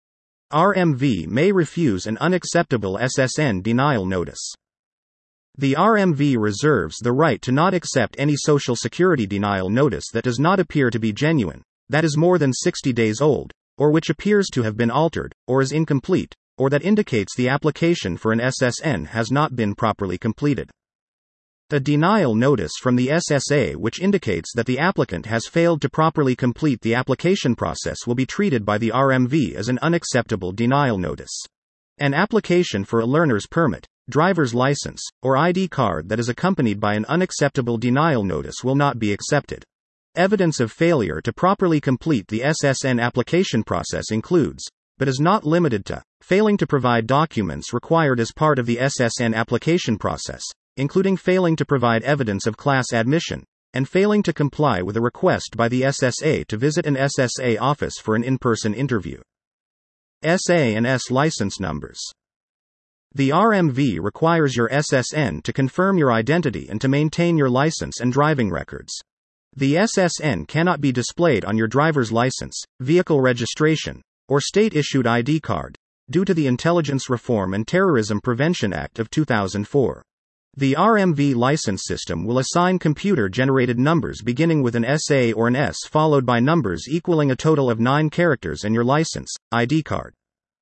S1: RMV may refuse an unacceptable SSN denial notice. The RMV reserves the right to not accept any Social Security denial notice that does not appear to be genuine, that is more than 60 days old, or which appears to have been altered, or is incomplete, or that indicates the application for an SSN has not been properly completed. A denial notice from the SSA which indicates that the applicant has failed to properly complete the application process will be treated by the RMV as an unacceptable denial notice. An application for a learner's permit, driver's license, or ID card that is accompanied by an unacceptable denial notice will not be accepted. Evidence of failure to properly complete the SSN application process includes, but is not limited to, failing to provide documents required as part of the SSN application process, including failing to provide evidence of class admission, and failing to comply with a request by the SSA to visit an SSA office for an in-person interview. SA and S license numbers. The RMV requires your SSN to confirm your identity and to maintain your license and driving records. The SSN cannot be displayed on your driver's license, vehicle registration, or state-issued ID card, due to the Intelligence Reform and Terrorism Prevention Act of 2004. The RMV license system will assign computer-generated numbers beginning with an SA or an S followed by numbers equaling a total of 9 characters in your license, ID card.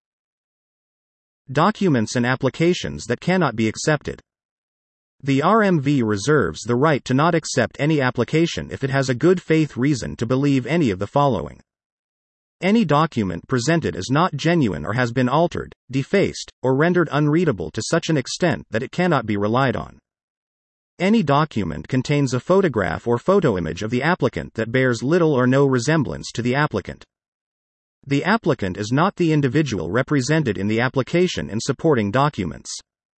S1: Documents and applications that cannot be accepted. The RMV reserves the right to not accept any application if it has a good faith reason to believe any of the following. Any document presented is not genuine or has been altered, defaced, or rendered unreadable to such an extent that it cannot be relied on. Any document contains a photograph or photo image of the applicant that bears little or no resemblance to the applicant. The applicant is not the individual represented in the application and supporting documents.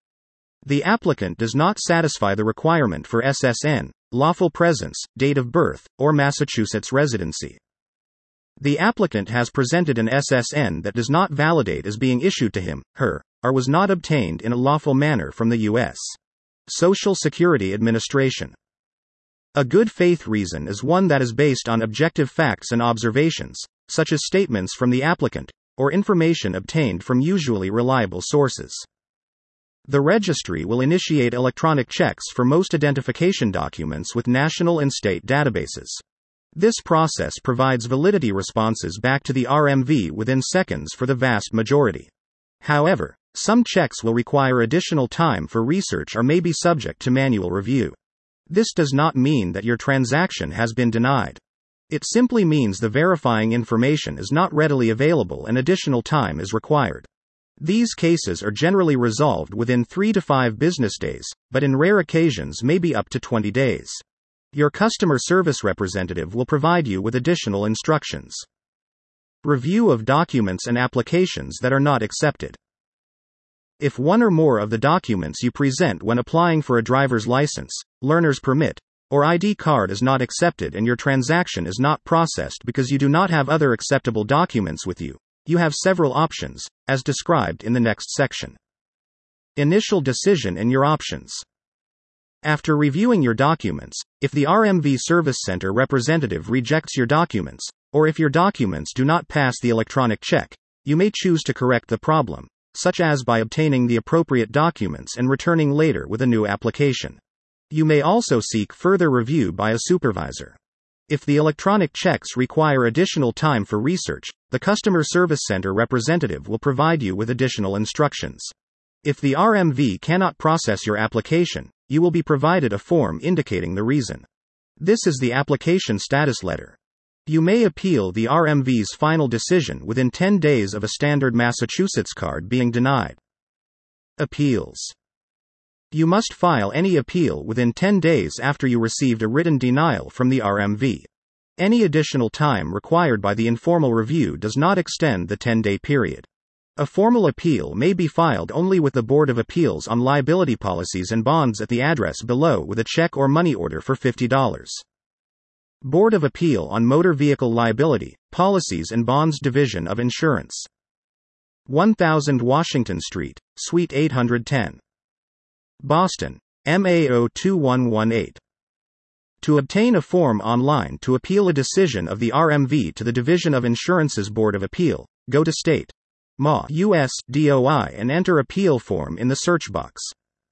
S1: The applicant does not satisfy the requirement for SSN, lawful presence, date of birth, or Massachusetts residency. The applicant has presented an SSN that does not validate as being issued to him, her, or was not obtained in a lawful manner from the U.S. Social Security Administration. A good faith reason is one that is based on objective facts and observations, such as statements from the applicant, or information obtained from usually reliable sources. The registry will initiate electronic checks for most identification documents with national and state databases. This process provides validity responses back to the RMV within seconds for the vast majority. However, some checks will require additional time for research or may be subject to manual review. This does not mean that your transaction has been denied. It simply means the verifying information is not readily available and additional time is required. These cases are generally resolved within 3 to 5 business days, but in rare occasions may be up to 20 days. Your customer service representative will provide you with additional instructions. Review of documents and applications that are not accepted. If one or more of the documents you present when applying for a driver's license, learner's permit, or ID card is not accepted and your transaction is not processed because you do not have other acceptable documents with you, you have several options, as described in the next section. Initial decision and your options. After reviewing your documents, if the RMV Service Center representative rejects your documents, or if your documents do not pass the electronic check, you may choose to correct the problem, such as by obtaining the appropriate documents and returning later with a new application. You may also seek further review by a supervisor. If the electronic checks require additional time for research, the Customer Service Center representative will provide you with additional instructions. If the RMV cannot process your application, you will be provided a form indicating the reason. This is the application status letter. You may appeal the RMV's final decision within 10 days of a standard Massachusetts card being denied. Appeals. You must file any appeal within 10 days after you received a written denial from the RMV. Any additional time required by the informal review does not extend the 10-day period. A formal appeal may be filed only with the Board of Appeals on liability policies and bonds at the address below with a check or money order for $50. Board of Appeal on Motor Vehicle Liability, Policies and Bonds Division of Insurance. 1000 Washington Street, Suite 810. Boston, MA 02118. To obtain a form online to appeal a decision of the RMV to the Division of Insurance's Board of Appeal, go to State MA US DOI and enter Appeal Form in the search box.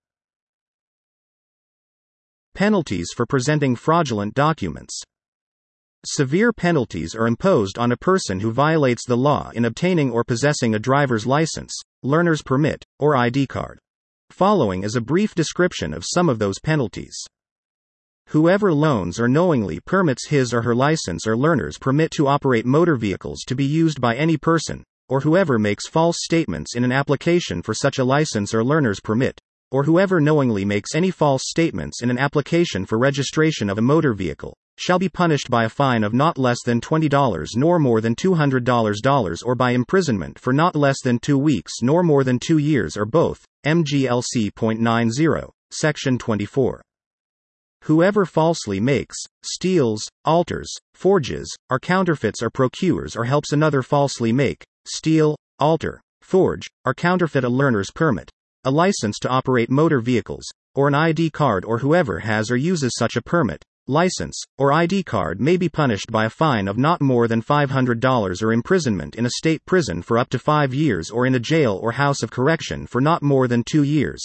S1: Penalties for presenting fraudulent documents. Severe penalties are imposed on a person who violates the law in obtaining or possessing a driver's license, learner's permit, or ID card. Following is a brief description of some of those penalties. Whoever loans or knowingly permits his or her license or learner's permit to operate motor vehicles to be used by any person, or whoever makes false statements in an application for such a license or learner's permit, or whoever knowingly makes any false statements in an application for registration of a motor vehicle, shall be punished by a fine of not less than $20 nor more than $200 or by imprisonment for not less than 2 weeks nor more than 2 years or both. MGLC.90, Section 24. Whoever falsely makes, steals, alters, forges, or counterfeits or procures or helps another falsely make, steal, alter, forge, or counterfeit a learner's permit, a license to operate motor vehicles, or an ID card, or whoever has or uses such a permit, license, or ID card may be punished by a fine of not more than $500 or imprisonment in a state prison for up to 5 years or in a jail or house of correction for not more than 2 years.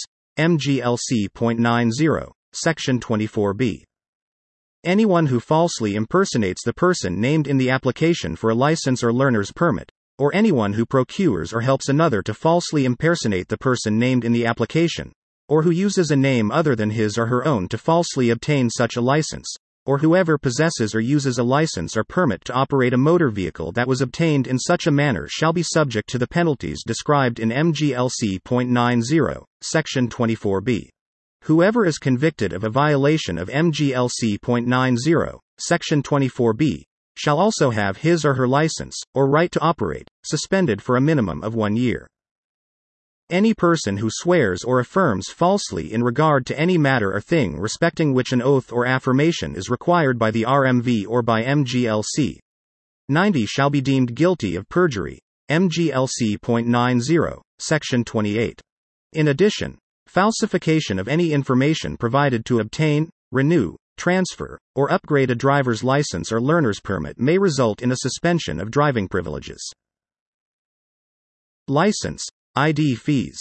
S1: MGLC.90, Section 24b. Anyone who falsely impersonates the person named in the application for a license or learner's permit, or anyone who procures or helps another to falsely impersonate the person named in the application, or who uses a name other than his or her own to falsely obtain such a license, or whoever possesses or uses a license or permit to operate a motor vehicle that was obtained in such a manner shall be subject to the penalties described in MGLC.90, Section 24b. Whoever is convicted of a violation of MGLC.90, Section 24b, shall also have his or her license, or right to operate, suspended for a minimum of 1 year. Any person who swears or affirms falsely in regard to any matter or thing respecting which an oath or affirmation is required by the RMV or by MGLC. 90 shall be deemed guilty of perjury. MGLC.90, Section 28. In addition, falsification of any information provided to obtain, renew, transfer, or upgrade a driver's license or learner's permit may result in a suspension of driving privileges. License, ID fees.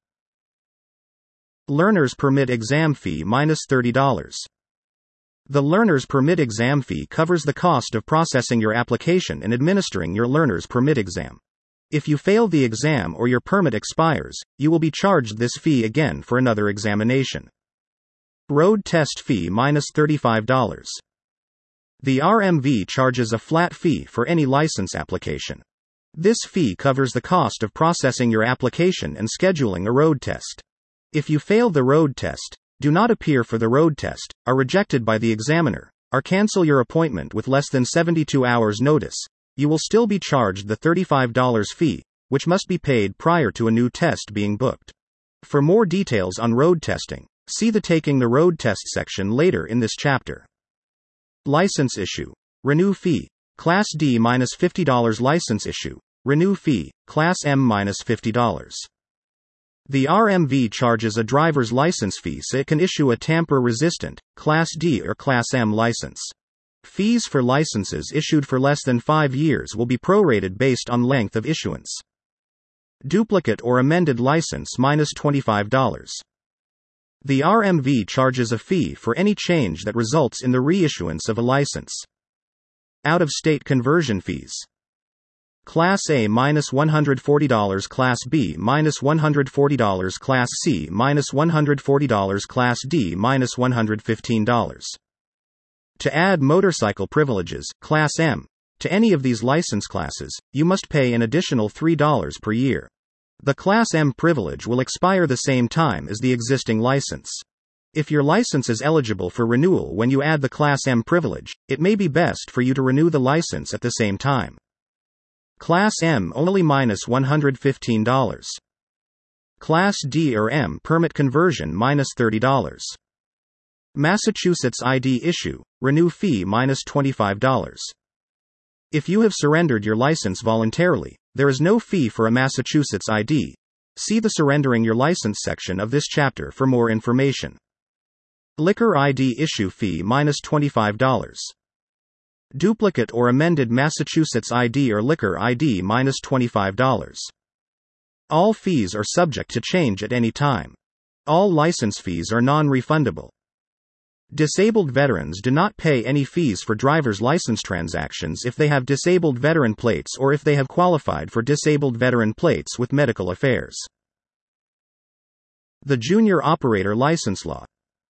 S1: Learner's permit exam fee minus $30. The learner's permit exam fee covers the cost of processing your application and administering your learner's permit exam. If you fail the exam or your permit expires, you will be charged this fee again for another examination. Road test fee minus $35. The RMV charges a flat fee for any license application. This fee covers the cost of processing your application and scheduling a road test. If you fail the road test, do not appear for the road test, are rejected by the examiner, or cancel your appointment with less than 72 hours notice, you will still be charged the $35 fee, which must be paid prior to a new test being booked. For more details on road testing, see the Taking the Road Test section later in this chapter. License issue. Renew fee. Class D minus $50 license issue. Renew fee. Class M minus $50. The RMV charges a driver's license fee so it can issue a tamper-resistant, Class D or Class M license. Fees for licenses issued for less than 5 years will be prorated based on length of issuance. Duplicate or amended license -$25. The RMV charges a fee for any change that results in the reissuance of a license. Out-of-state conversion fees. Class A -$140, Class B -$140, Class C -$140, Class D -$115. To add motorcycle privileges, Class M, to any of these license classes, you must pay an additional $3 per year. The Class M privilege will expire the same time as the existing license. If your license is eligible for renewal when you add the Class M privilege, it may be best for you to renew the license at the same time. Class M only -$115. Class D or M permit conversion -$30. Massachusetts ID issue, renew fee -$25. If you have surrendered your license voluntarily, there is no fee for a Massachusetts ID. See the Surrendering Your License section of this chapter for more information. Liquor ID issue fee -$25. Duplicate or amended Massachusetts ID or liquor ID -$25. All fees are subject to change at any time. All license fees are non-refundable. Disabled veterans do not pay any fees for driver's license transactions if they have disabled veteran plates or if they have qualified for disabled veteran plates with medical affairs. The Junior Operator License Law.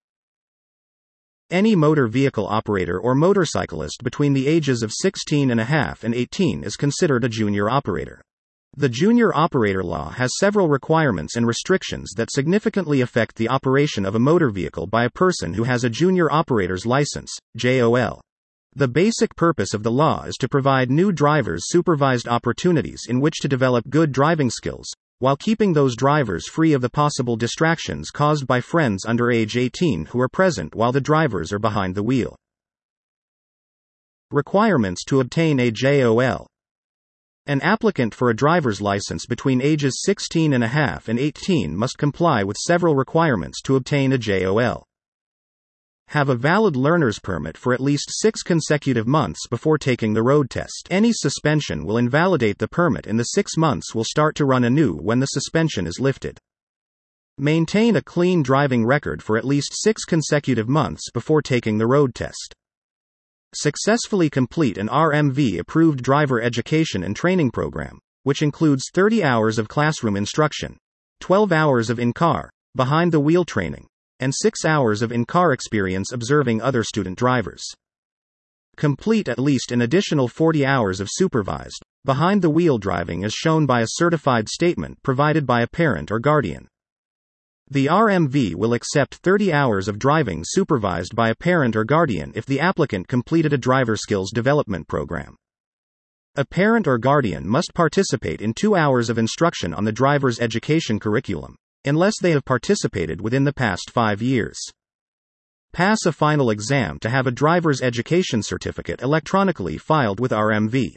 S1: Any motor vehicle operator or motorcyclist between the ages of 16.5 and 18 is considered a junior operator. The Junior Operator Law has several requirements and restrictions that significantly affect the operation of a motor vehicle by a person who has a Junior Operator's License, JOL. The basic purpose of the law is to provide new drivers supervised opportunities in which to develop good driving skills, while keeping those drivers free of the possible distractions caused by friends under age 18 who are present while the drivers are behind the wheel. Requirements to obtain a JOL. An applicant for a driver's license between ages 16.5 and 18 must comply with several requirements to obtain a JOL. Have a valid learner's permit for at least 6 consecutive months before taking the road test. Any suspension will invalidate the permit and the 6 months will start to run anew when the suspension is lifted. Maintain a clean driving record for at least 6 consecutive months before taking the road test. Successfully complete an RMV-approved driver education and training program, which includes 30 hours of classroom instruction, 12 hours of in-car, behind-the-wheel training, and 6 hours of in-car experience observing other student drivers. Complete at least an additional 40 hours of supervised, behind-the-wheel driving as shown by a certified statement provided by a parent or guardian. The RMV will accept 30 hours of driving supervised by a parent or guardian if the applicant completed a driver skills development program. A parent or guardian must participate in 2 hours of instruction on the driver's education curriculum, unless they have participated within the past 5 years. Pass a final exam to have a driver's education certificate electronically filed with RMV.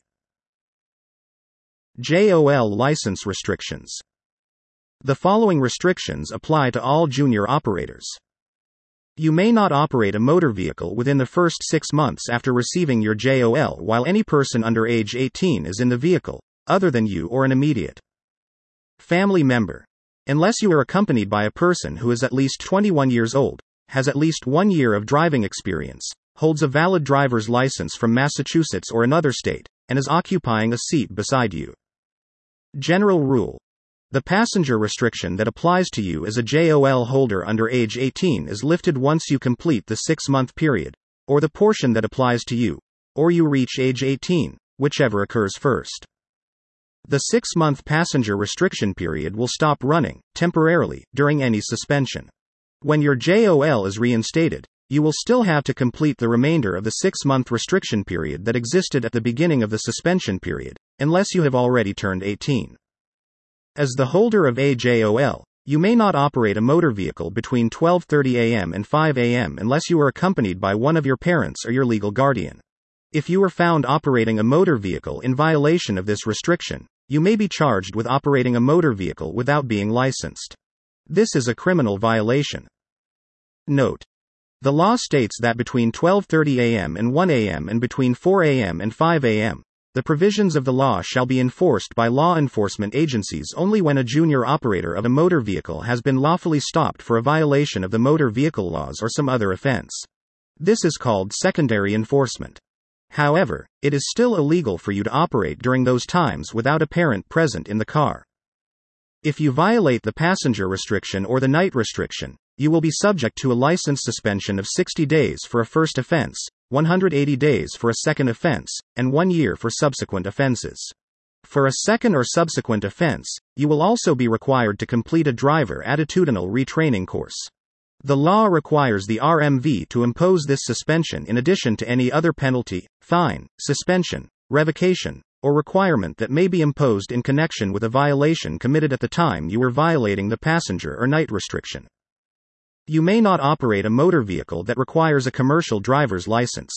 S1: JOL license restrictions. The following restrictions apply to all junior operators. You may not operate a motor vehicle within the first 6 months after receiving your JOL while any person under age 18 is in the vehicle, other than you or an immediate family member. Unless you are accompanied by a person who is at least 21 years old, has at least 1 year of driving experience, holds a valid driver's license from Massachusetts or another state, and is occupying a seat beside you. General rule. The passenger restriction that applies to you as a JOL holder under age 18 is lifted once you complete the 6-month period, or the portion that applies to you, or you reach age 18, whichever occurs first. The 6-month passenger restriction period will stop running, temporarily, during any suspension. When your JOL is reinstated, you will still have to complete the remainder of the 6-month restriction period that existed at the beginning of the suspension period, unless you have already turned 18. As the holder of a JOL, you may not operate a motor vehicle between 12:30 a.m. and 5 a.m. unless you are accompanied by one of your parents or your legal guardian. If you are found operating a motor vehicle in violation of this restriction, you may be charged with operating a motor vehicle without being licensed. This is a criminal violation. Note: the law states that between 12:30 a.m. and 1 a.m. and between 4 a.m. and 5 a.m., the provisions of the law shall be enforced by law enforcement agencies only when a junior operator of a motor vehicle has been lawfully stopped for a violation of the motor vehicle laws or some other offense. This is called secondary enforcement. However, it is still illegal for you to operate during those times without a parent present in the car. If you violate the passenger restriction or the night restriction, you will be subject to a license suspension of 60 days for a first offense, 180 days for a second offense, and 1 year for subsequent offenses. For a second or subsequent offense, you will also be required to complete a driver attitudinal retraining course. The law requires the RMV to impose this suspension in addition to any other penalty, fine, suspension, revocation, or requirement that may be imposed in connection with a violation committed at the time you were violating the passenger or night restriction. You may not operate a motor vehicle that requires a commercial driver's license.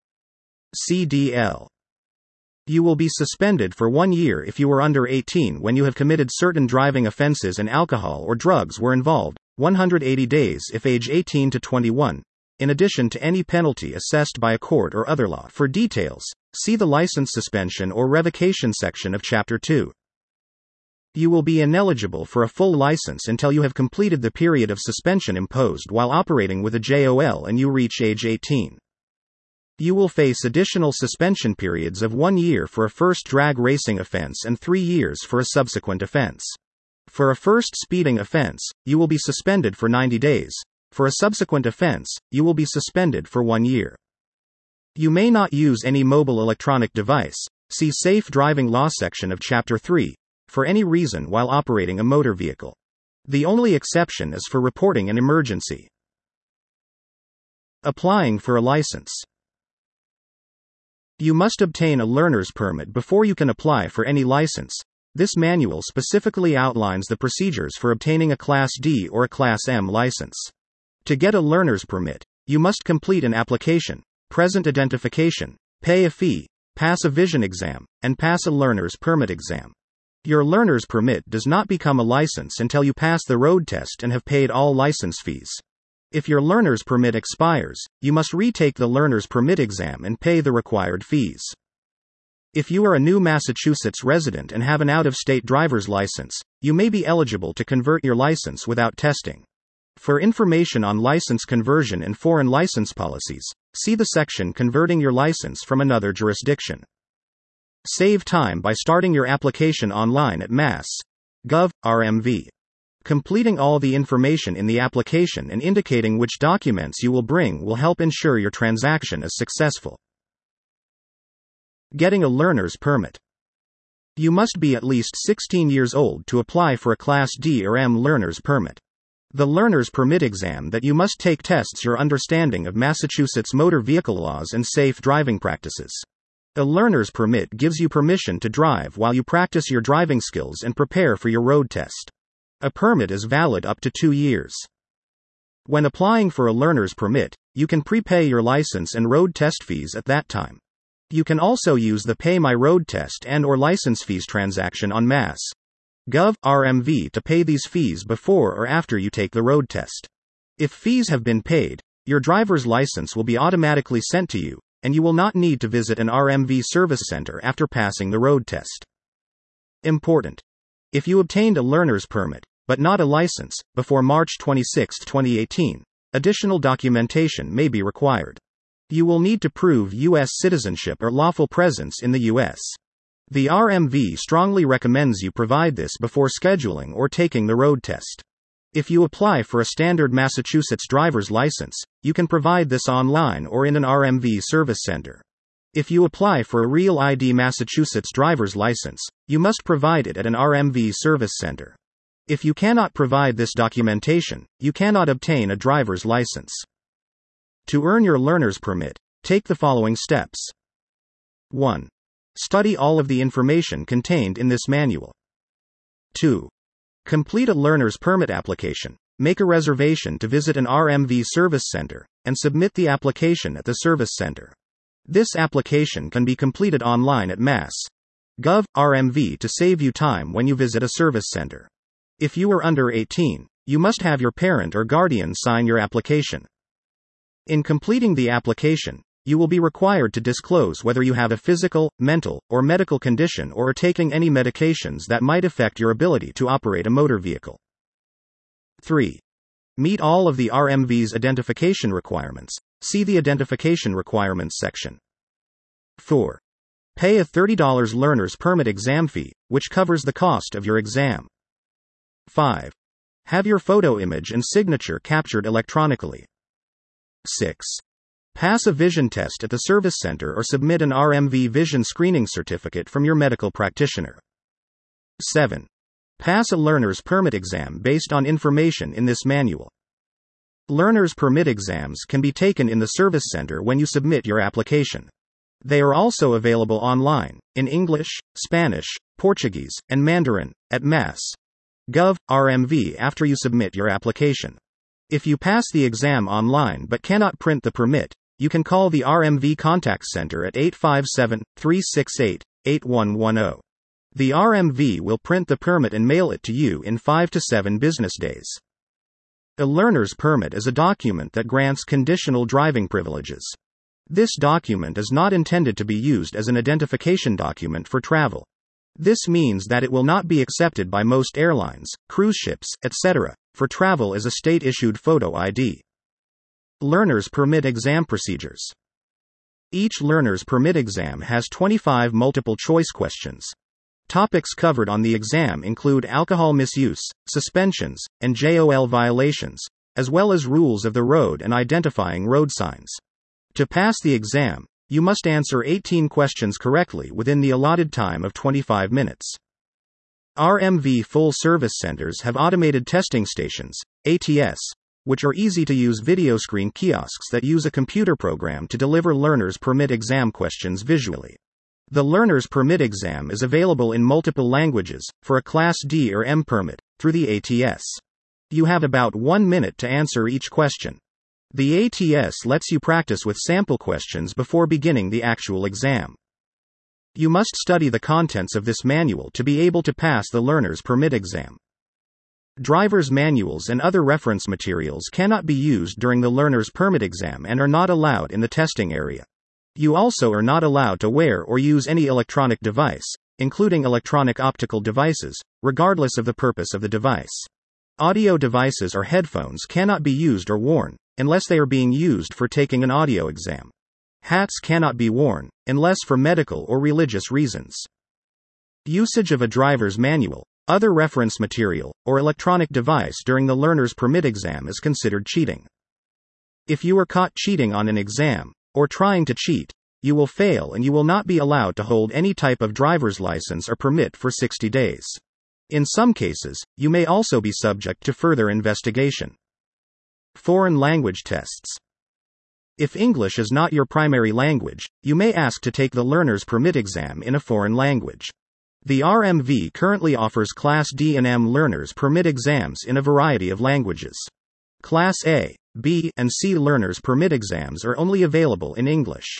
S1: CDL. You will be suspended for 1 year if you were under 18 when you have committed certain driving offenses and alcohol or drugs were involved, 180 days if age 18 to 21, in addition to any penalty assessed by a court or other law. For details, see the license suspension or revocation section of Chapter 2. You will be ineligible for a full license until you have completed the period of suspension imposed while operating with a JOL and you reach age 18. You will face additional suspension periods of 1 year for a first drag racing offense and 3 years for a subsequent offense. For a first speeding offense, you will be suspended for 90 days. For a subsequent offense, you will be suspended for 1 year. You may not use any mobile electronic device, see Safe Driving Law section of Chapter 3, for any reason while operating a motor vehicle. The only exception is for reporting an emergency. Applying for a license. You must obtain a learner's permit before you can apply for any license. This manual specifically outlines the procedures for obtaining a Class D or a Class M license. To get a learner's permit, you must complete an application, present identification, pay a fee, pass a vision exam, and pass a learner's permit exam. Your learner's permit does not become a license until you pass the road test and have paid all license fees. If your learner's permit expires, you must retake the learner's permit exam and pay the required fees. If you are a new Massachusetts resident and have an out-of-state driver's license, you may be eligible to convert your license without testing. For information on license conversion and foreign license policies, see the section Converting Your License from Another Jurisdiction. Save time by starting your application online at Mass.gov RMV. Completing all the information in the application and indicating which documents you will bring will help ensure your transaction is successful. Getting a learner's permit. You must be at least 16 years old to apply for a Class D or M learner's permit. The learner's permit exam that you must take tests your understanding of Massachusetts motor vehicle laws and safe driving practices. A learner's permit gives you permission to drive while you practice your driving skills and prepare for your road test. A permit is valid up to 2 years. When applying for a learner's permit, you can prepay your license and road test fees at that time. You can also use the Pay My Road Test and/or license fees transaction on Mass.gov RMV to pay these fees before or after you take the road test. If fees have been paid, your driver's license will be automatically sent to you, and you will not need to visit an RMV service center after passing the road test. Important. If you obtained a learner's permit, but not a license, before March 26, 2018, additional documentation may be required. You will need to prove U.S. citizenship or lawful presence in the U.S. The RMV strongly recommends you provide this before scheduling or taking the road test. If you apply for a standard Massachusetts driver's license, you can provide this online or in an RMV service center. If you apply for a Real ID Massachusetts driver's license, you must provide it at an RMV service center. If you cannot provide this documentation, you cannot obtain a driver's license. To earn your learner's permit, take the following steps. 1. Study all of the information contained in this manual. 2. Complete a learner's permit application, make a reservation to visit an RMV service center, and submit the application at the service center. This application can be completed online at Mass.gov RMV to save you time when you visit a service center. If you are under 18, you must have your parent or guardian sign your application. In completing the application, you will be required to disclose whether you have a physical, mental, or medical condition or are taking any medications that might affect your ability to operate a motor vehicle. 3. Meet all of the RMV's identification requirements. See the Identification Requirements section. 4. Pay a $30 learner's permit exam fee, which covers the cost of your exam. 5. Have your photo image and signature captured electronically. 6. Pass a vision test at the service center or submit an RMV vision screening certificate from your medical practitioner. 7. Pass a learner's permit exam based on information in this manual. Learner's permit exams can be taken in the service center when you submit your application. They are also available online, in English, Spanish, Portuguese, and Mandarin, at Mass.gov. RMV after you submit your application. If you pass the exam online but cannot print the permit, you can call the RMV Contact Center at 857-368-8110. The RMV will print the permit and mail it to you in 5 to 7 business days. A learner's permit is a document that grants conditional driving privileges. This document is not intended to be used as an identification document for travel. This means that it will not be accepted by most airlines, cruise ships, etc., for travel as a state-issued photo ID. Learner's Permit Exam Procedures. Each learner's permit exam has 25 multiple-choice questions. Topics covered on the exam include alcohol misuse, suspensions, and JOL violations, as well as rules of the road and identifying road signs. To pass the exam, you must answer 18 questions correctly within the allotted time of 25 minutes. RMV full service centers have automated testing stations, ATS, which are easy-to-use video screen kiosks that use a computer program to deliver learner's permit exam questions visually. The learner's permit exam is available in multiple languages, for a Class D or M permit, through the ATS. You have about 1 minute to answer each question. The ATS lets you practice with sample questions before beginning the actual exam. You must study the contents of this manual to be able to pass the learner's permit exam. Driver's manuals and other reference materials cannot be used during the learner's permit exam and are not allowed in the testing area. You also are not allowed to wear or use any electronic device, including electronic optical devices, regardless of the purpose of the device. Audio devices or headphones cannot be used or worn, unless they are being used for taking an audio exam. Hats cannot be worn, unless for medical or religious reasons. Usage of a driver's manual, other reference material, or electronic device during the learner's permit exam is considered cheating. If you are caught cheating on an exam, or trying to cheat, you will fail and you will not be allowed to hold any type of driver's license or permit for 60 days. In some cases, you may also be subject to further investigation. Foreign language tests. If English is not your primary language, you may ask to take the learner's permit exam in a foreign language. The RMV currently offers Class D and M learners permit exams in a variety of languages. Class A, B, and C learners permit exams are only available in English.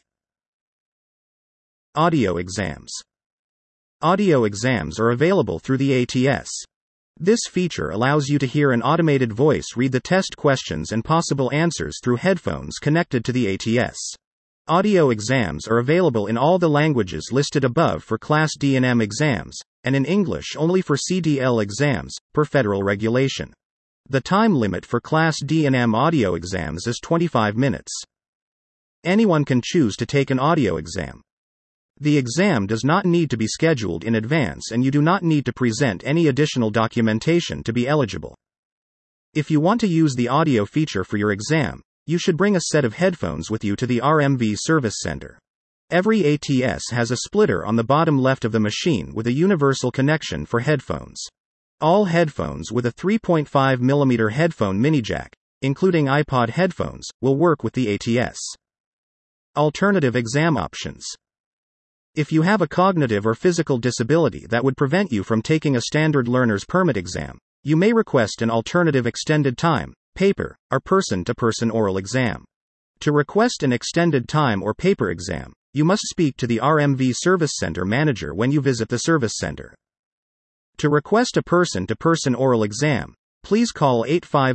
S1: Audio exams. Audio exams are available through the ATS. This feature allows you to hear an automated voice read the test questions and possible answers through headphones connected to the ATS. Audio exams are available in all the languages listed above for Class D and M exams, and in English only for CDL exams, per federal regulation. The time limit for Class D and M audio exams is 25 minutes. Anyone can choose to take an audio exam. The exam does not need to be scheduled in advance and you do not need to present any additional documentation to be eligible. If you want to use the audio feature for your exam, you should bring a set of headphones with you to the RMV service center. Every ATS has a splitter on the bottom left of the machine with a universal connection for headphones. All headphones with a 3.5mm headphone mini jack, including iPod headphones, will work with the ATS. Alternative exam options. If you have a cognitive or physical disability that would prevent you from taking a standard learner's permit exam, you may request an alternative extended time, paper, or person-to-person oral exam. To request an extended time or paper exam, you must speak to the RMV Service Center manager when you visit the service center. To request a person-to-person oral exam, please call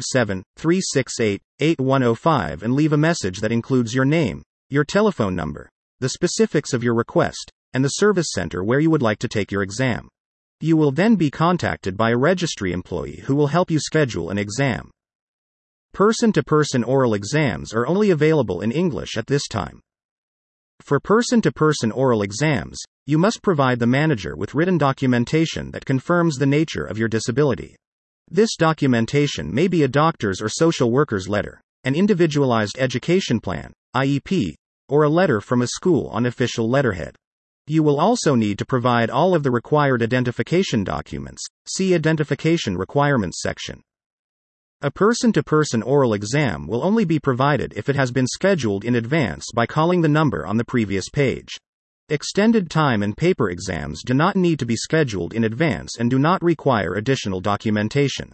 S1: 857-368-8105 and leave a message that includes your name, your telephone number, the specifics of your request, and the service center where you would like to take your exam. You will then be contacted by a registry employee who will help you schedule an exam. Person-to-person oral exams are only available in English at this time. For person-to-person oral exams, you must provide the manager with written documentation that confirms the nature of your disability. This documentation may be a doctor's or social worker's letter, an individualized education plan, IEP, or a letter from a school on official letterhead. You will also need to provide all of the required identification documents. See Identification Requirements section. A person-to-person oral exam will only be provided if it has been scheduled in advance by calling the number on the previous page. Extended time and paper exams do not need to be scheduled in advance and do not require additional documentation.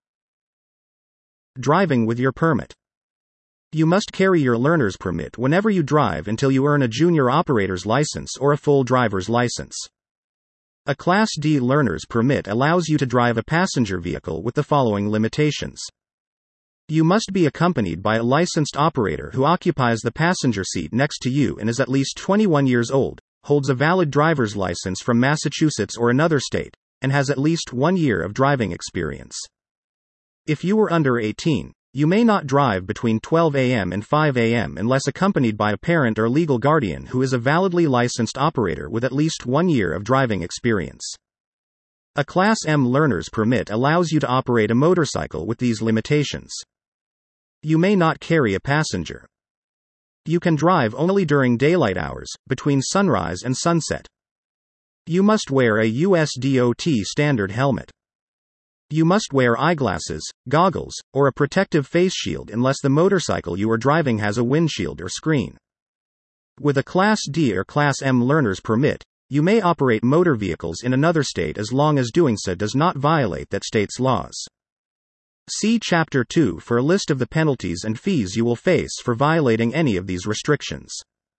S1: Driving with your permit. You must carry your learner's permit whenever you drive until you earn a junior operator's license or a full driver's license. A Class D learner's permit allows you to drive a passenger vehicle with the following limitations. You must be accompanied by a licensed operator who occupies the passenger seat next to you and is at least 21 years old, holds a valid driver's license from Massachusetts or another state, and has at least 1 year of driving experience. If you are under 18, you may not drive between 12 a.m. and 5 a.m. unless accompanied by a parent or legal guardian who is a validly licensed operator with at least 1 year of driving experience. A Class M learner's permit allows you to operate a motorcycle with these limitations. You may not carry a passenger. You can drive only during daylight hours, between sunrise and sunset. You must wear a USDOT standard helmet. You must wear eyeglasses, goggles, or a protective face shield unless the motorcycle you are driving has a windshield or screen. With a Class D or Class M learner's permit, you may operate motor vehicles in another state as long as doing so does not violate that state's laws. See Chapter 2 for a list of the penalties and fees you will face for violating any of these restrictions.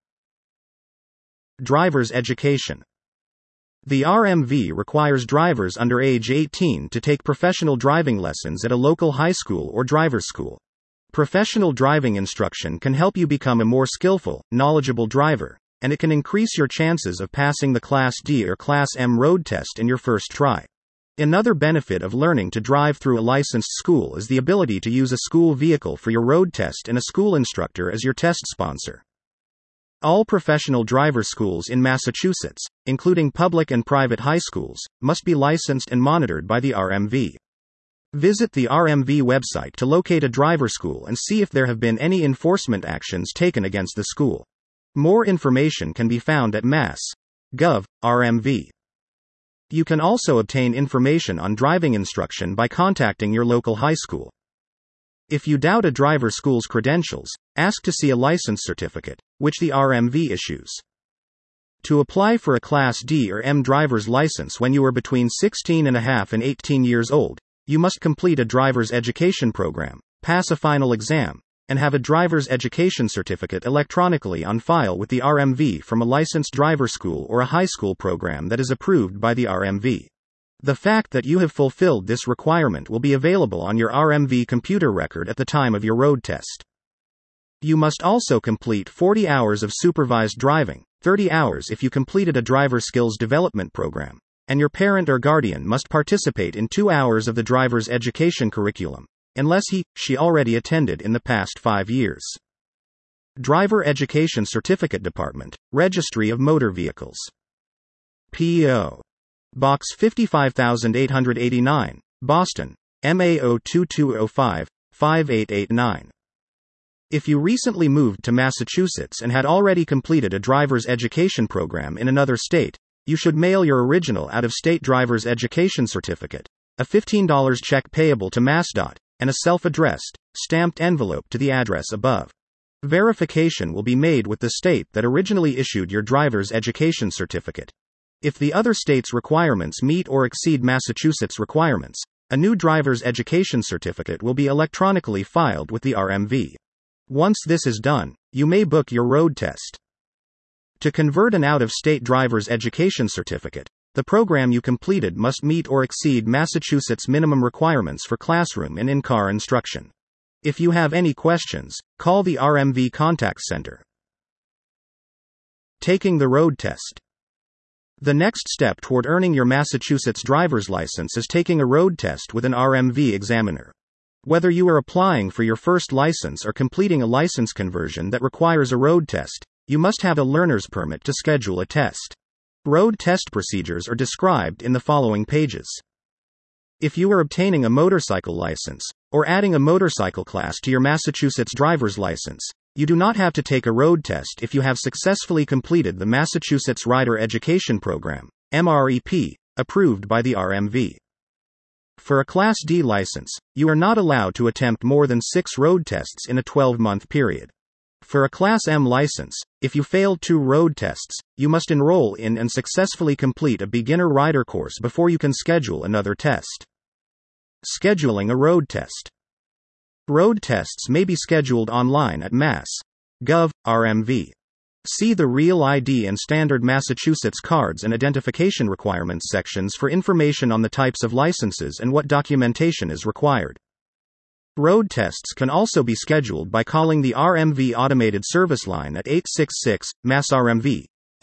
S1: Driver's education. The RMV requires drivers under age 18 to take professional driving lessons at a local high school or driver's school. Professional driving instruction can help you become a more skillful, knowledgeable driver, and it can increase your chances of passing the Class D or Class M road test in your first try. Another benefit of learning to drive through a licensed school is the ability to use a school vehicle for your road test and a school instructor as your test sponsor. All professional driver schools in Massachusetts, including public and private high schools, must be licensed and monitored by the RMV. Visit the RMV website to locate a driver school and see if there have been any enforcement actions taken against the school. More information can be found at mass.gov, RMV. You can also obtain information on driving instruction by contacting your local high school. If you doubt a driver school's credentials, ask to see a license certificate, which the RMV issues. To apply for a Class D or M driver's license when you are between 16.5 and 18 years old, you must complete a driver's education program, pass a final exam, and have a driver's education certificate electronically on file with the RMV from a licensed driver school or a high school program that is approved by the RMV. The fact that you have fulfilled this requirement will be available on your RMV computer record at the time of your road test. You must also complete 40 hours of supervised driving, 30 hours if you completed a driver skills development program, and your parent or guardian must participate in 2 hours of the driver's education curriculum, unless she already attended in the past 5 years. Driver Education Certificate Department, Registry of Motor Vehicles. P.O. Box 55889, Boston, MAO 2205, 5889. If you recently moved to Massachusetts and had already completed a driver's education program in another state, you should mail your original out-of-state driver's education certificate, a $15 check payable to MassDOT, and a self-addressed, stamped envelope to the address above. Verification will be made with the state that originally issued your driver's education certificate. If the other state's requirements meet or exceed Massachusetts requirements, a new driver's education certificate will be electronically filed with the RMV. Once this is done, you may book your road test. To convert an out-of-state driver's education certificate, The program you completed must meet or exceed Massachusetts minimum requirements for classroom and in-car instruction. If you have any questions, call the RMV Contact Center. Taking the road test. The next step toward earning your Massachusetts driver's license is taking a road test with an RMV examiner. Whether you are applying for your first license or completing a license conversion that requires a road test, you must have a learner's permit to schedule a test. Road test procedures are described in the following pages. If you are obtaining a motorcycle license, or adding a motorcycle class to your Massachusetts driver's license, you do not have to take a road test if you have successfully completed the Massachusetts Rider Education Program, MREP, approved by the RMV. For a Class D license, you are not allowed to attempt more than 6 road tests in a 12-month period. For a Class M license, if you fail 2 road tests, you must enroll in and successfully complete a beginner rider course before you can schedule another test. Scheduling a road test. Road tests may be scheduled online at Mass.gov, RMV. See the Real ID and Standard Massachusetts Cards and Identification Requirements sections for information on the types of licenses and what documentation is required. Road tests can also be scheduled by calling the RMV Automated Service Line at 866-MASS-RMV,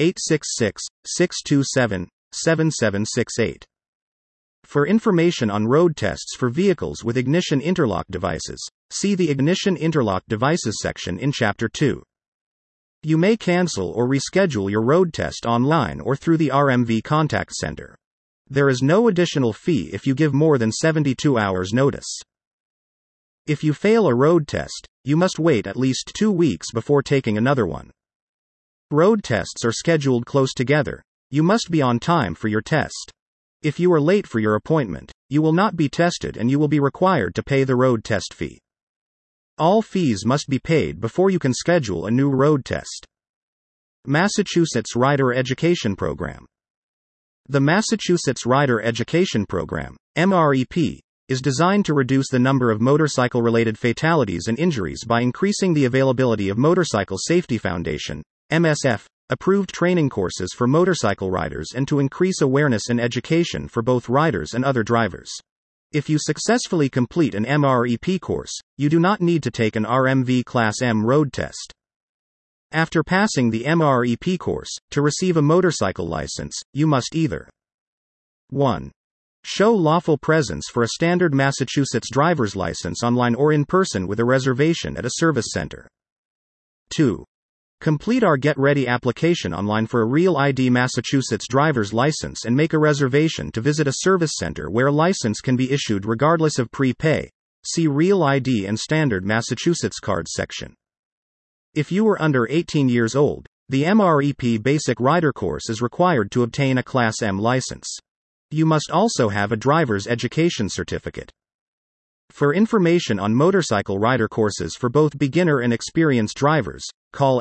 S1: 866-627-7768. For information on road tests for vehicles with ignition interlock devices, see the Ignition Interlock Devices section in Chapter 2. You may cancel or reschedule your road test online or through the RMV Contact Center. There is no additional fee if you give more than 72 hours notice. If you fail a road test, you must wait at least 2 weeks before taking another one. Road tests are scheduled close together. You must be on time for your test. If you are late for your appointment, you will not be tested and you will be required to pay the road test fee. All fees must be paid before you can schedule a new road test. Massachusetts Rider Education Program. The Massachusetts Rider Education Program, MREP, is designed to reduce the number of motorcycle-related fatalities and injuries by increasing the availability of Motorcycle Safety Foundation, MSF, approved training courses for motorcycle riders and to increase awareness and education for both riders and other drivers. If you successfully complete an MREP course, you do not need to take an RMV Class M road test. After passing the MREP course, to receive a motorcycle license, you must either 1. Show lawful presence for a standard Massachusetts driver's license online or in person with a reservation at a service center. 2. Complete our Get Ready application online for a Real ID Massachusetts driver's license and make a reservation to visit a service center where a license can be issued regardless of prepay. See Real ID and Standard Massachusetts Cards section. If you are under 18 years old, the MREP Basic Rider course is required to obtain a Class M license. You must also have a driver's education certificate. For information on motorcycle rider courses for both beginner and experienced drivers, call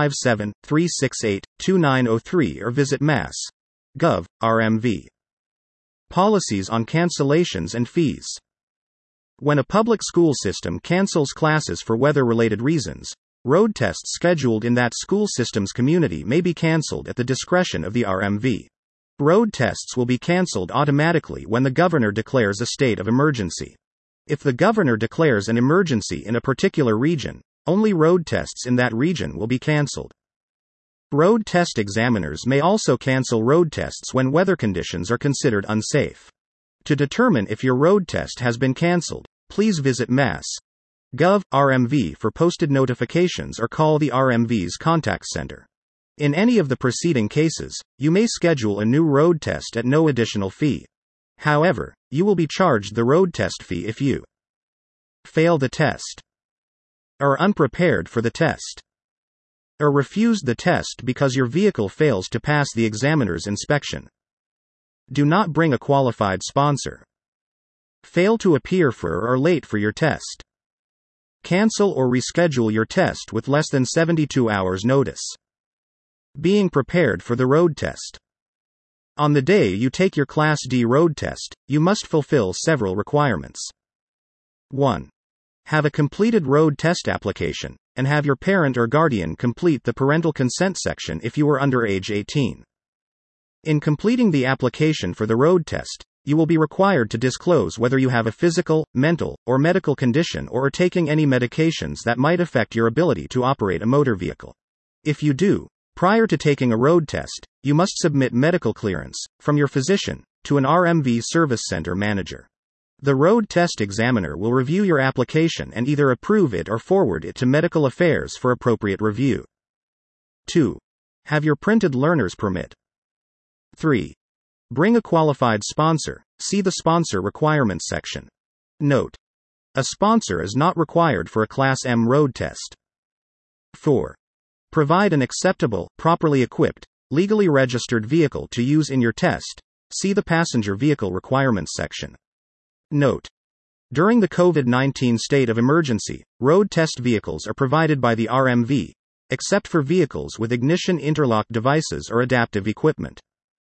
S1: 857-368-2903 or visit Mass.gov, RMV. Policies on cancellations and fees. When a public school system cancels classes for weather-related reasons, road tests scheduled in that school system's community may be canceled at the discretion of the RMV. Road tests will be canceled automatically when the governor declares a state of emergency. If the governor declares an emergency in a particular region, only road tests in that region will be canceled. Road test examiners may also cancel road tests when weather conditions are considered unsafe. To determine if your road test has been canceled, please visit Mass.gov, RMV for posted notifications or call the RMV's contact center. In any of the preceding cases, you may schedule a new road test at no additional fee. However, you will be charged the road test fee if you fail the test, are unprepared for the test, or refused the test because your vehicle fails to pass the examiner's inspection. Do not bring a qualified sponsor. Fail to appear for or are late for your test. Cancel or reschedule your test with less than 72 hours notice. Being prepared for the road test. On the day you take your Class D road test, you must fulfill several requirements. 1. Have a completed road test application, and have your parent or guardian complete the parental consent section if you are under age 18. In completing the application for the road test, you will be required to disclose whether you have a physical, mental, or medical condition or are taking any medications that might affect your ability to operate a motor vehicle. If you do, prior to taking a road test, you must submit medical clearance from your physician to an RMV service center manager. The road test examiner will review your application and either approve it or forward it to medical affairs for appropriate review. 2. Have your printed learner's permit. 3. Bring a qualified sponsor. See the sponsor requirements section. Note: a sponsor is not required for a Class M road test. 4. Provide an acceptable, properly equipped, legally registered vehicle to use in your test. See the passenger vehicle requirements section. Note: during the COVID-19 state of emergency, road test vehicles are provided by the RMV, except for vehicles with ignition interlock devices or adaptive equipment.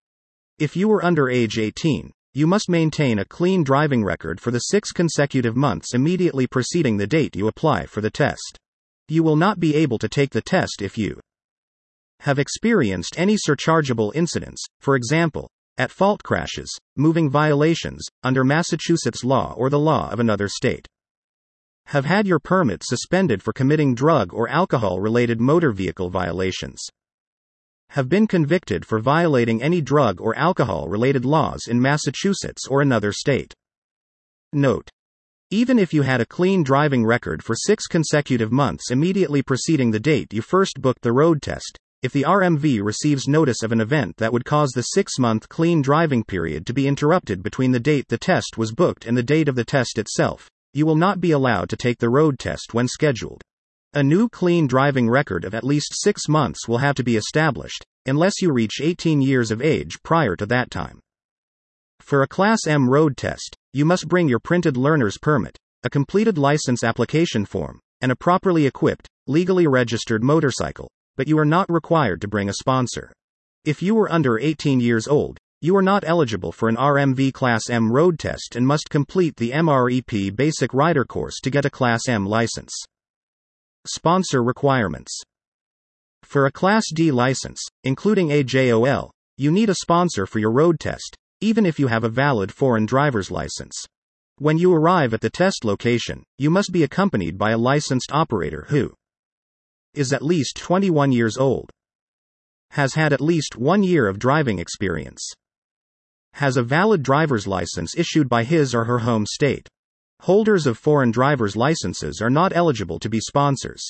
S1: If you are under age 18, you must maintain a clean driving record for the 6 consecutive months immediately preceding the date you apply for the test. You will not be able to take the test if you have experienced any surchargeable incidents, for example, at-fault crashes, moving violations, under Massachusetts law or the law of another state. Have had your permit suspended for committing drug or alcohol-related motor vehicle violations. Have been convicted for violating any drug or alcohol-related laws in Massachusetts or another state. Note: even if you had a clean driving record for 6 consecutive months immediately preceding the date you first booked the road test, if the RMV receives notice of an event that would cause the 6-month clean driving period to be interrupted between the date the test was booked and the date of the test itself, you will not be allowed to take the road test when scheduled. A new clean driving record of at least 6 months will have to be established, unless you reach 18 years of age prior to that time. For a Class M road test, you must bring your printed learner's permit, a completed license application form, and a properly equipped, legally registered motorcycle, but you are not required to bring a sponsor. If you are under 18 years old, you are not eligible for an RMV Class M road test and must complete the MREP Basic Rider course to get a Class M license. Sponsor requirements. For a Class D license, including AJOL, you need a sponsor for your road test, even if you have a valid foreign driver's license. When you arrive at the test location, you must be accompanied by a licensed operator who is at least 21 years old, has had at least 1 year of driving experience, has a valid driver's license issued by his or her home state. Holders of foreign driver's licenses are not eligible to be sponsors.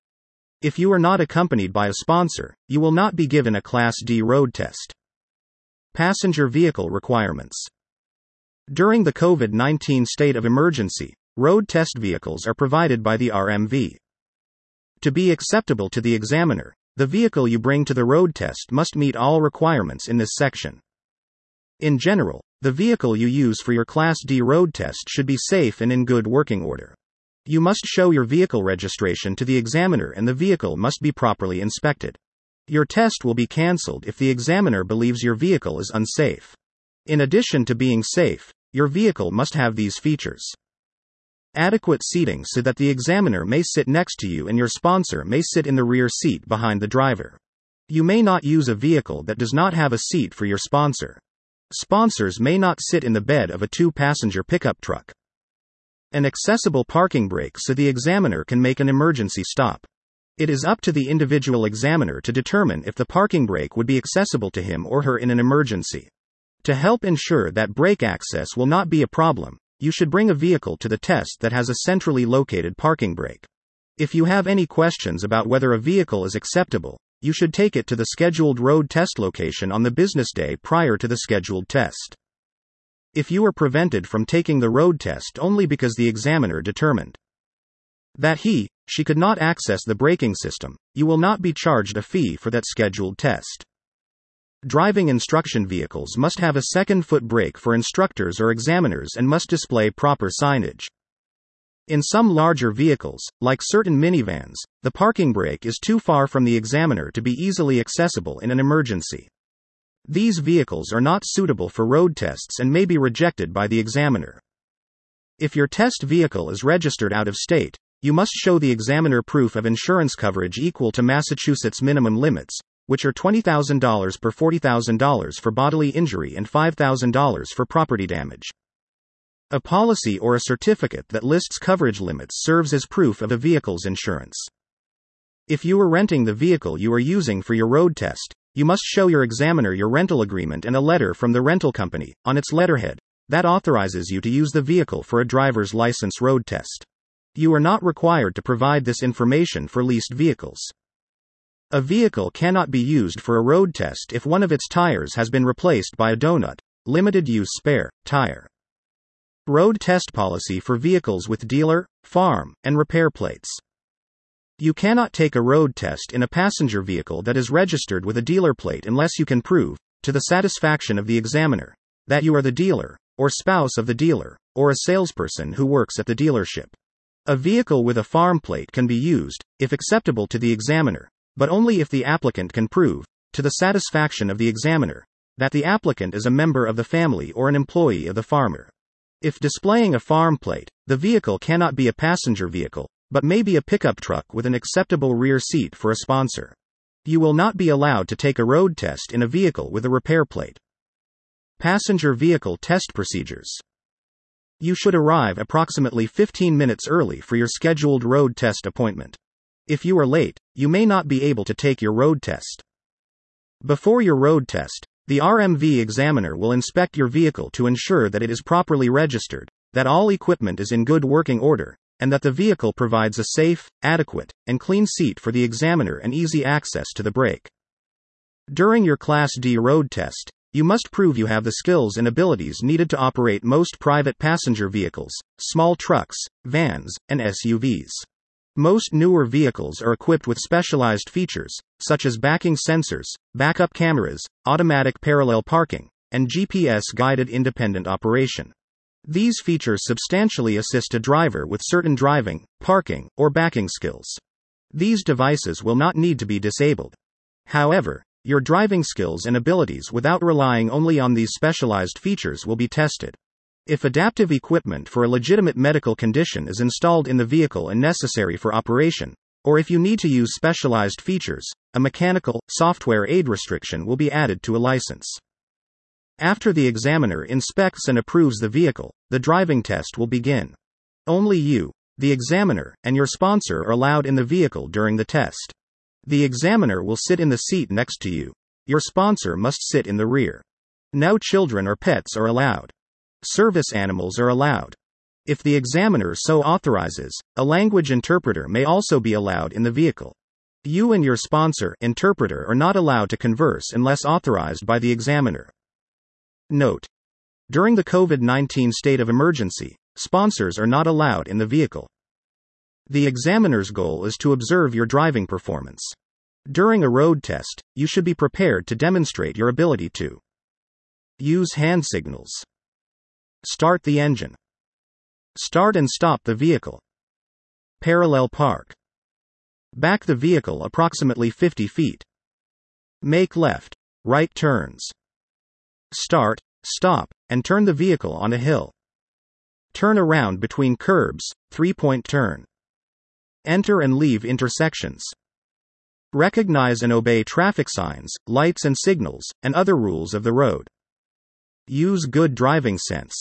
S1: If you are not accompanied by a sponsor, you will not be given a Class D road test. Passenger vehicle requirements. During the COVID-19 state of emergency, road test vehicles are provided by the RMV. To be acceptable to the examiner, the vehicle you bring to the road test must meet all requirements in this section. In general, the vehicle you use for your Class D road test should be safe and in good working order. You must show your vehicle registration to the examiner and the vehicle must be properly inspected. Your test will be cancelled if the examiner believes your vehicle is unsafe. In addition to being safe, your vehicle must have these features: adequate seating so that the examiner may sit next to you and your sponsor may sit in the rear seat behind the driver. You may not use a vehicle that does not have a seat for your sponsor. Sponsors may not sit in the bed of a 2-passenger pickup truck. An accessible parking brake so the examiner can make an emergency stop. It is up to the individual examiner to determine if the parking brake would be accessible to him or her in an emergency. To help ensure that brake access will not be a problem, you should bring a vehicle to the test that has a centrally located parking brake. If you have any questions about whether a vehicle is acceptable, you should take it to the scheduled road test location on the business day prior to the scheduled test. If you are prevented from taking the road test only because the examiner determined that she could not access the braking system, you will not be charged a fee for that scheduled test. Driving instruction vehicles must have a second-foot brake for instructors or examiners and must display proper signage. In some larger vehicles, like certain minivans, the parking brake is too far from the examiner to be easily accessible in an emergency. These vehicles are not suitable for road tests and may be rejected by the examiner. If your test vehicle is registered out of state, you must show the examiner proof of insurance coverage equal to Massachusetts minimum limits, which are $20,000 per $40,000 for bodily injury and $5,000 for property damage. A policy or a certificate that lists coverage limits serves as proof of a vehicle's insurance. If you are renting the vehicle you are using for your road test, you must show your examiner your rental agreement and a letter from the rental company, on its letterhead, that authorizes you to use the vehicle for a driver's license road test. You are not required to provide this information for leased vehicles. A vehicle cannot be used for a road test if one of its tires has been replaced by a donut, limited-use spare tire. Road test policy for vehicles with dealer, farm, and repair plates. You cannot take a road test in a passenger vehicle that is registered with a dealer plate unless you can prove, to the satisfaction of the examiner, that you are the dealer, or spouse of the dealer, or a salesperson who works at the dealership. A vehicle with a farm plate can be used, if acceptable to the examiner, but only if the applicant can prove, to the satisfaction of the examiner, that the applicant is a member of the family or an employee of the farmer. If displaying a farm plate, the vehicle cannot be a passenger vehicle, but may be a pickup truck with an acceptable rear seat for a sponsor. You will not be allowed to take a road test in a vehicle with a repair plate. Passenger vehicle test procedures. You should arrive approximately 15 minutes early for your scheduled road test appointment. If you are late, you may not be able to take your road test. Before your road test, the RMV examiner will inspect your vehicle to ensure that it is properly registered, that all equipment is in good working order, and that the vehicle provides a safe, adequate, and clean seat for the examiner and easy access to the brake. During your Class D road test, you must prove you have the skills and abilities needed to operate most private passenger vehicles, small trucks, vans, and SUVs. Most newer vehicles are equipped with specialized features, such as backing sensors, backup cameras, automatic parallel parking, and GPS-guided independent operation. These features substantially assist a driver with certain driving, parking, or backing skills. These devices will not need to be disabled. However, your driving skills and abilities without relying only on these specialized features will be tested. If adaptive equipment for a legitimate medical condition is installed in the vehicle and necessary for operation, or if you need to use specialized features, a mechanical, software aid restriction will be added to a license. After the examiner inspects and approves the vehicle, the driving test will begin. Only you, the examiner, and your sponsor are allowed in the vehicle during the test. The examiner will sit in the seat next to you. Your sponsor must sit in the rear. No children or pets are allowed. Service animals are allowed. If the examiner so authorizes, a language interpreter may also be allowed in the vehicle. You and your sponsor, interpreter, are not allowed to converse unless authorized by the examiner. Note: during the COVID-19 state of emergency, sponsors are not allowed in the vehicle. The examiner's goal is to observe your driving performance. During a road test, you should be prepared to demonstrate your ability to use hand signals, start the engine, start and stop the vehicle, parallel park, back the vehicle approximately 50 feet, make left, right turns, start, stop, and turn the vehicle on a hill, turn around between curbs, 3-point turn, enter and leave intersections, recognize and obey traffic signs, lights and signals, and other rules of the road. Use good driving sense.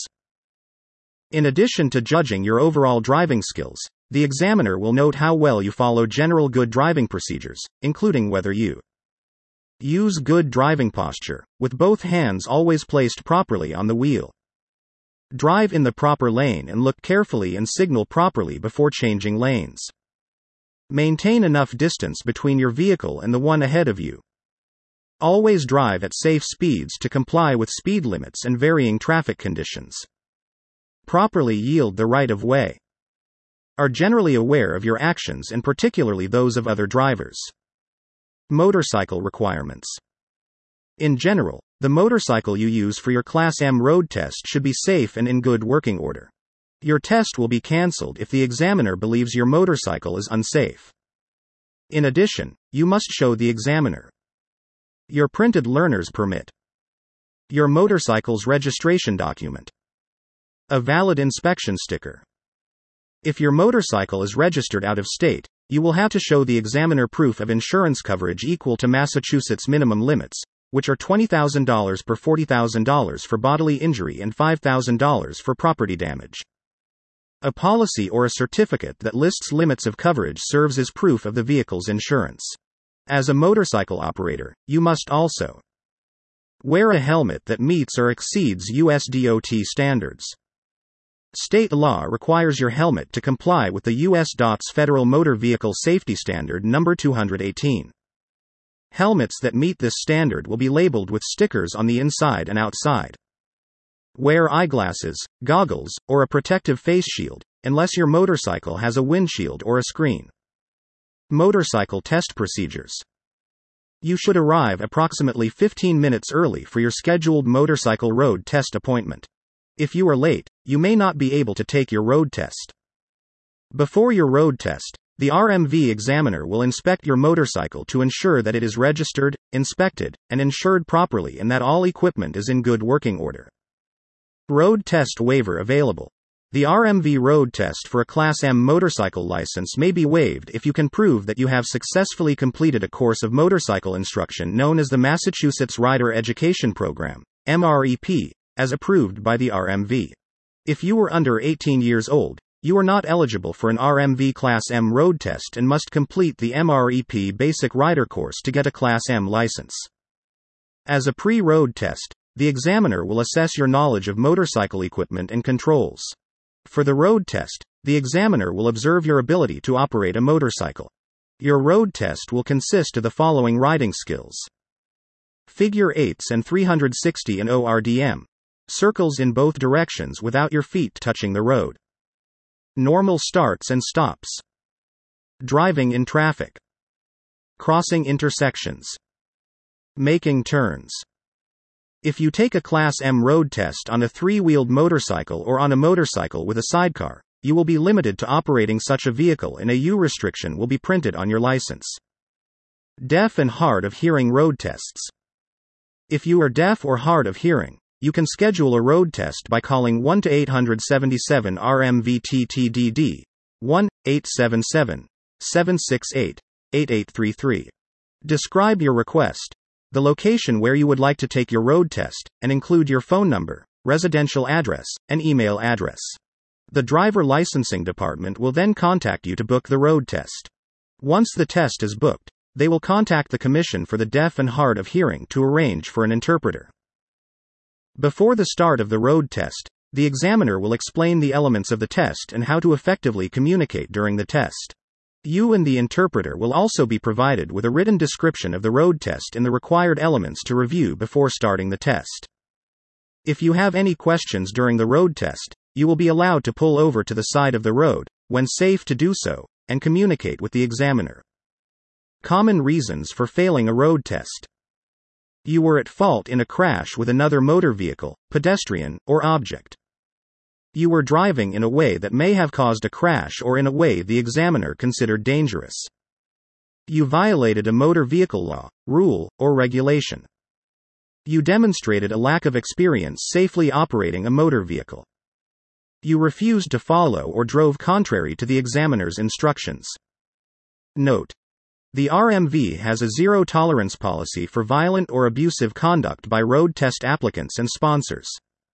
S1: In addition to judging your overall driving skills, the examiner will note how well you follow general good driving procedures, including whether you use good driving posture, with both hands always placed properly on the wheel. Drive in the proper lane and look carefully and signal properly before changing lanes. Maintain enough distance between your vehicle and the one ahead of you. Always drive at safe speeds to comply with speed limits and varying traffic conditions. Properly yield the right of way. Are generally aware of your actions and particularly those of other drivers. Motorcycle requirements. In general, the motorcycle you use for your Class M road test should be safe and in good working order. Your test will be cancelled if the examiner believes your motorcycle is unsafe. In addition, you must show the examiner your printed learner's permit, your motorcycle's registration document, a valid inspection sticker. If your motorcycle is registered out of state, you will have to show the examiner proof of insurance coverage equal to Massachusetts minimum limits, which are $20,000 per $40,000 for bodily injury and $5,000 for property damage. A policy or a certificate that lists limits of coverage serves as proof of the vehicle's insurance. As a motorcycle operator, you must also wear a helmet that meets or exceeds US DOT standards. State law requires your helmet to comply with the U.S. DOT's Federal Motor Vehicle Safety Standard number 218. Helmets that meet this standard will be labeled with stickers on the inside and outside. Wear eyeglasses, goggles, or a protective face shield, unless your motorcycle has a windshield or a screen. Motorcycle test procedures. You should arrive approximately 15 minutes early for your scheduled motorcycle road test appointment. If you are late, you may not be able to take your road test. Before your road test, the RMV examiner will inspect your motorcycle to ensure that it is registered, inspected, and insured properly and that all equipment is in good working order. Road test waiver available. The RMV road test for a Class M motorcycle license may be waived if you can prove that you have successfully completed a course of motorcycle instruction known as the Massachusetts Rider Education Program, MREP, as approved by the RMV. If you are under 18 years old, you are not eligible for an RMV Class M road test and must complete the MREP Basic Rider course to get a Class M license. As a pre-road test, the examiner will assess your knowledge of motorcycle equipment and controls. For the road test, the examiner will observe your ability to operate a motorcycle. Your road test will consist of the following riding skills: figure eights and 360 in ORDM. Circles in both directions without your feet touching the road. Normal starts and stops. Driving in traffic. Crossing intersections. Making turns. If you take a Class M road test on a three-wheeled motorcycle or on a motorcycle with a sidecar, you will be limited to operating such a vehicle and a U restriction will be printed on your license. Deaf and hard of hearing road tests. If you are deaf or hard of hearing, you can schedule a road test by calling 1-877-RMV-TTDD, 1-877-768-8833. Describe your request, the location where you would like to take your road test, and include your phone number, residential address, and email address. The driver licensing department will then contact you to book the road test. Once the test is booked, they will contact the Commission for the Deaf and Hard of Hearing to arrange for an interpreter. Before the start of the road test, the examiner will explain the elements of the test and how to effectively communicate during the test. You and the interpreter will also be provided with a written description of the road test and the required elements to review before starting the test. If you have any questions during the road test, you will be allowed to pull over to the side of the road, when safe to do so, and communicate with the examiner. Common reasons for failing a road test. You were at fault in a crash with another motor vehicle, pedestrian, or object. You were driving in a way that may have caused a crash or in a way the examiner considered dangerous. You violated a motor vehicle law, rule, or regulation. You demonstrated a lack of experience safely operating a motor vehicle. You refused to follow or drove contrary to the examiner's instructions. Note: the RMV has a zero-tolerance policy for violent or abusive conduct by road test applicants and sponsors.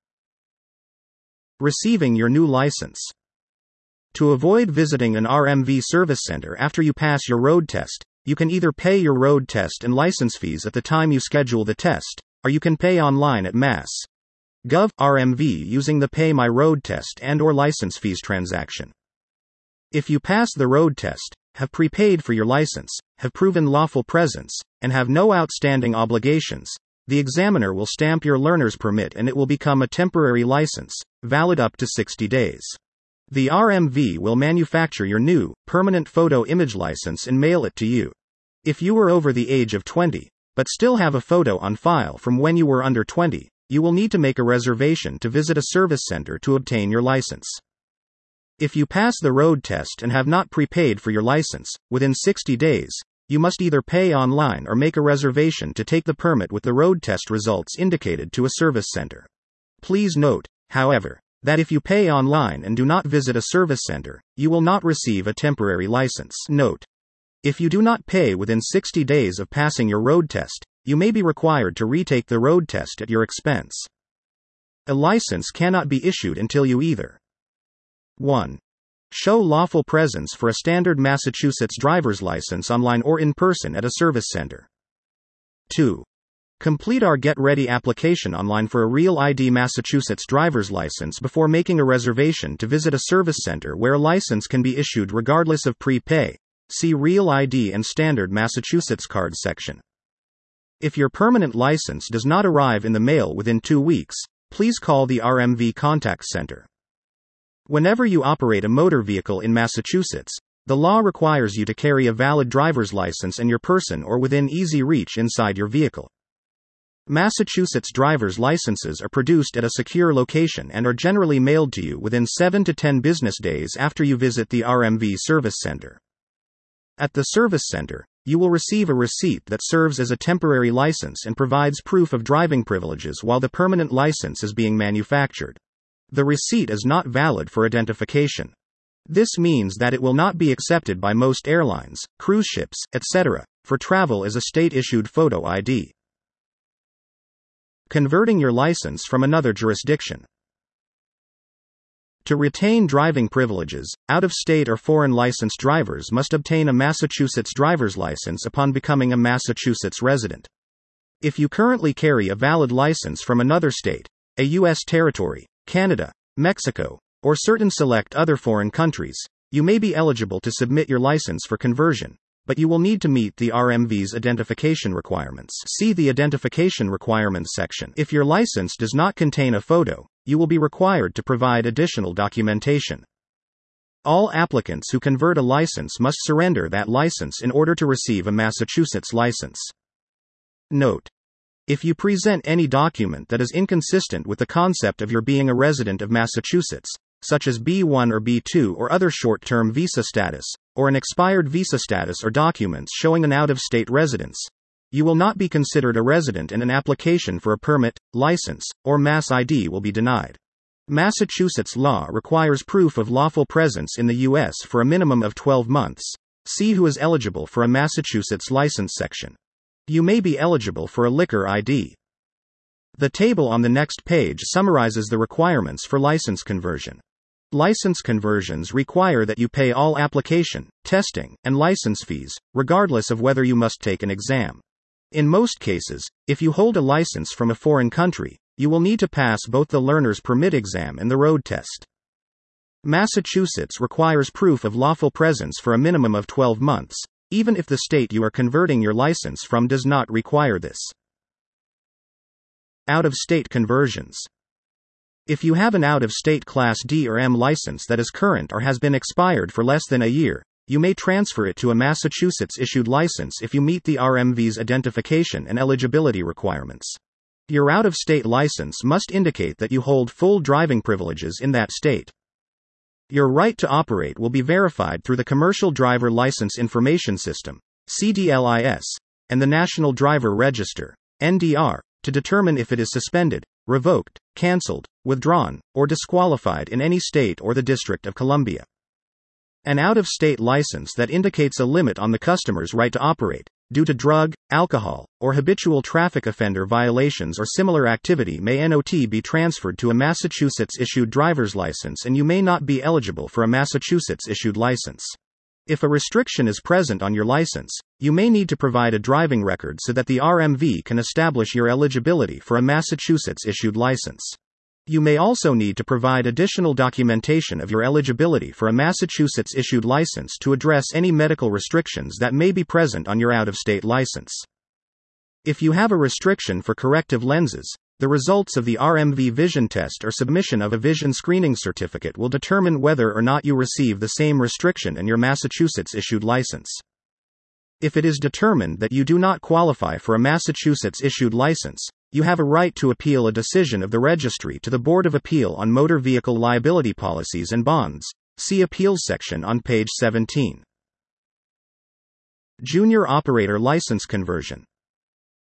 S1: Receiving your new license. To avoid visiting an RMV service center after you pass your road test, you can either pay your road test and license fees at the time you schedule the test, or you can pay online at Mass.gov RMV using the Pay My Road Test and/or license fees transaction. If you pass the road test, have prepaid for your license, have proven lawful presence, and have no outstanding obligations, the examiner will stamp your learner's permit and it will become a temporary license, valid up to 60 days. The RMV will manufacture your new, permanent photo image license and mail it to you. If you are over the age of 20, but still have a photo on file from when you were under 20, you will need to make a reservation to visit a service center to obtain your license. If you pass the road test and have not prepaid for your license, within 60 days, you must either pay online or make a reservation to take the permit with the road test results indicated to a service center. Please note, however, that if you pay online and do not visit a service center, you will not receive a temporary license. Note: if you do not pay within 60 days of passing your road test, you may be required to retake the road test at your expense. A license cannot be issued until you either 1. Show lawful presence for a standard Massachusetts driver's license online or in person at a service center. 2. Complete our Get Ready application online for a Real ID Massachusetts driver's license before making a reservation to visit a service center where a license can be issued regardless of prepay. See Real ID and Standard Massachusetts Card section. If your permanent license does not arrive in the mail within 2 weeks, please call the RMV Contact Center. Whenever you operate a motor vehicle in Massachusetts, the law requires you to carry a valid driver's license and your person or within easy reach inside your vehicle. Massachusetts driver's licenses are produced at a secure location and are generally mailed to you within 7 to 10 business days after you visit the RMV service center. At the service center, you will receive a receipt that serves as a temporary license and provides proof of driving privileges while the permanent license is being manufactured. The receipt is not valid for identification. This means that it will not be accepted by most airlines, cruise ships, etc., for travel as a state-issued photo ID. Converting your license from another jurisdiction. To retain driving privileges, out-of-state or foreign licensed drivers must obtain a Massachusetts driver's license upon becoming a Massachusetts resident. If you currently carry a valid license from another state, a U.S. territory, Canada, Mexico, or certain select other foreign countries, you may be eligible to submit your license for conversion, but you will need to meet the RMV's identification requirements. See the Identification Requirements section. If your license does not contain a photo, you will be required to provide additional documentation. All applicants who convert a license must surrender that license in order to receive a Massachusetts license. Note: if you present any document that is inconsistent with the concept of your being a resident of Massachusetts, such as B1 or B2 or other short-term visa status, or an expired visa status or documents showing an out-of-state residence, you will not be considered a resident and an application for a permit, license, or Mass ID will be denied. Massachusetts law requires proof of lawful presence in the U.S. for a minimum of 12 months. See who is eligible for a Massachusetts license section. You may be eligible for a liquor ID. The table on the next page summarizes the requirements for license conversion. License conversions require that you pay all application, testing, and license fees, regardless of whether you must take an exam. In most cases, if you hold a license from a foreign country, you will need to pass both the learner's permit exam and the road test. Massachusetts requires proof of lawful presence for a minimum of 12 months, even if the state you are converting your license from does not require this. Out-of-state conversions. If you have an out-of-state Class D or M license that is current or has been expired for less than a year, you may transfer it to a Massachusetts-issued license if you meet the RMV's identification and eligibility requirements. Your out-of-state license must indicate that you hold full driving privileges in that state. Your right to operate will be verified through the Commercial Driver License Information System, CDLIS, and the National Driver Register, NDR, to determine if it is suspended, revoked, canceled, withdrawn, or disqualified in any state or the District of Columbia. An out-of-state license that indicates a limit on the customer's right to operate, due to drug, alcohol, or habitual traffic offender violations or similar activity may not be transferred to a Massachusetts-issued driver's license, and you may not be eligible for a Massachusetts-issued license. If a restriction is present on your license, you may need to provide a driving record so that the RMV can establish your eligibility for a Massachusetts-issued license. You may also need to provide additional documentation of your eligibility for a Massachusetts-issued license to address any medical restrictions that may be present on your out-of-state license. If you have a restriction for corrective lenses, the results of the RMV vision test or submission of a vision screening certificate will determine whether or not you receive the same restriction in your Massachusetts-issued license. If it is determined that you do not qualify for a Massachusetts-issued license, you have a right to appeal a decision of the registry to the Board of Appeal on Motor Vehicle Liability Policies and Bonds. See Appeals section on page 17. Junior Operator License Conversion.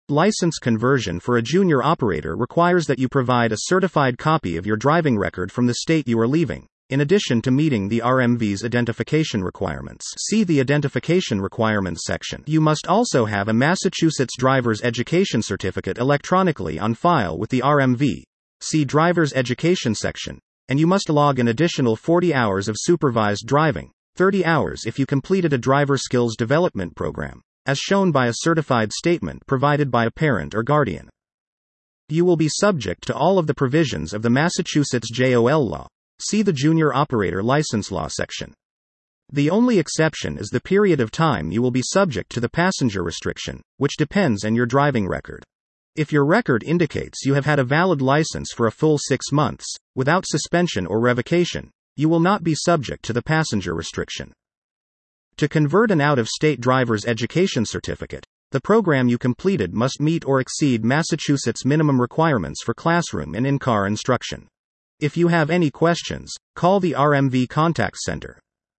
S1: License conversion for a junior operator requires that you provide a certified copy of your driving record from the state you are leaving, in addition to meeting the RMV's identification requirements. See the Identification Requirements section. You must also have a Massachusetts driver's education certificate electronically on file with the RMV. See Driver's Education section. And you must log an additional 40 hours of supervised driving, 30 hours if you completed a driver skills development program, as shown by a certified statement provided by a parent or guardian. You will be subject to all of the provisions of the Massachusetts JOL law. See the Junior Operator License Law section. The only exception is the period of time you will be subject to the passenger restriction, which depends on your driving record. If your record indicates you have had a valid license for a full 6 months, without suspension or revocation, you will not be subject to the passenger restriction. To convert an out-of-state driver's education certificate, the program you completed must meet or exceed Massachusetts minimum requirements for classroom and in-car instruction. If you have any questions, call the RMV Contact Center.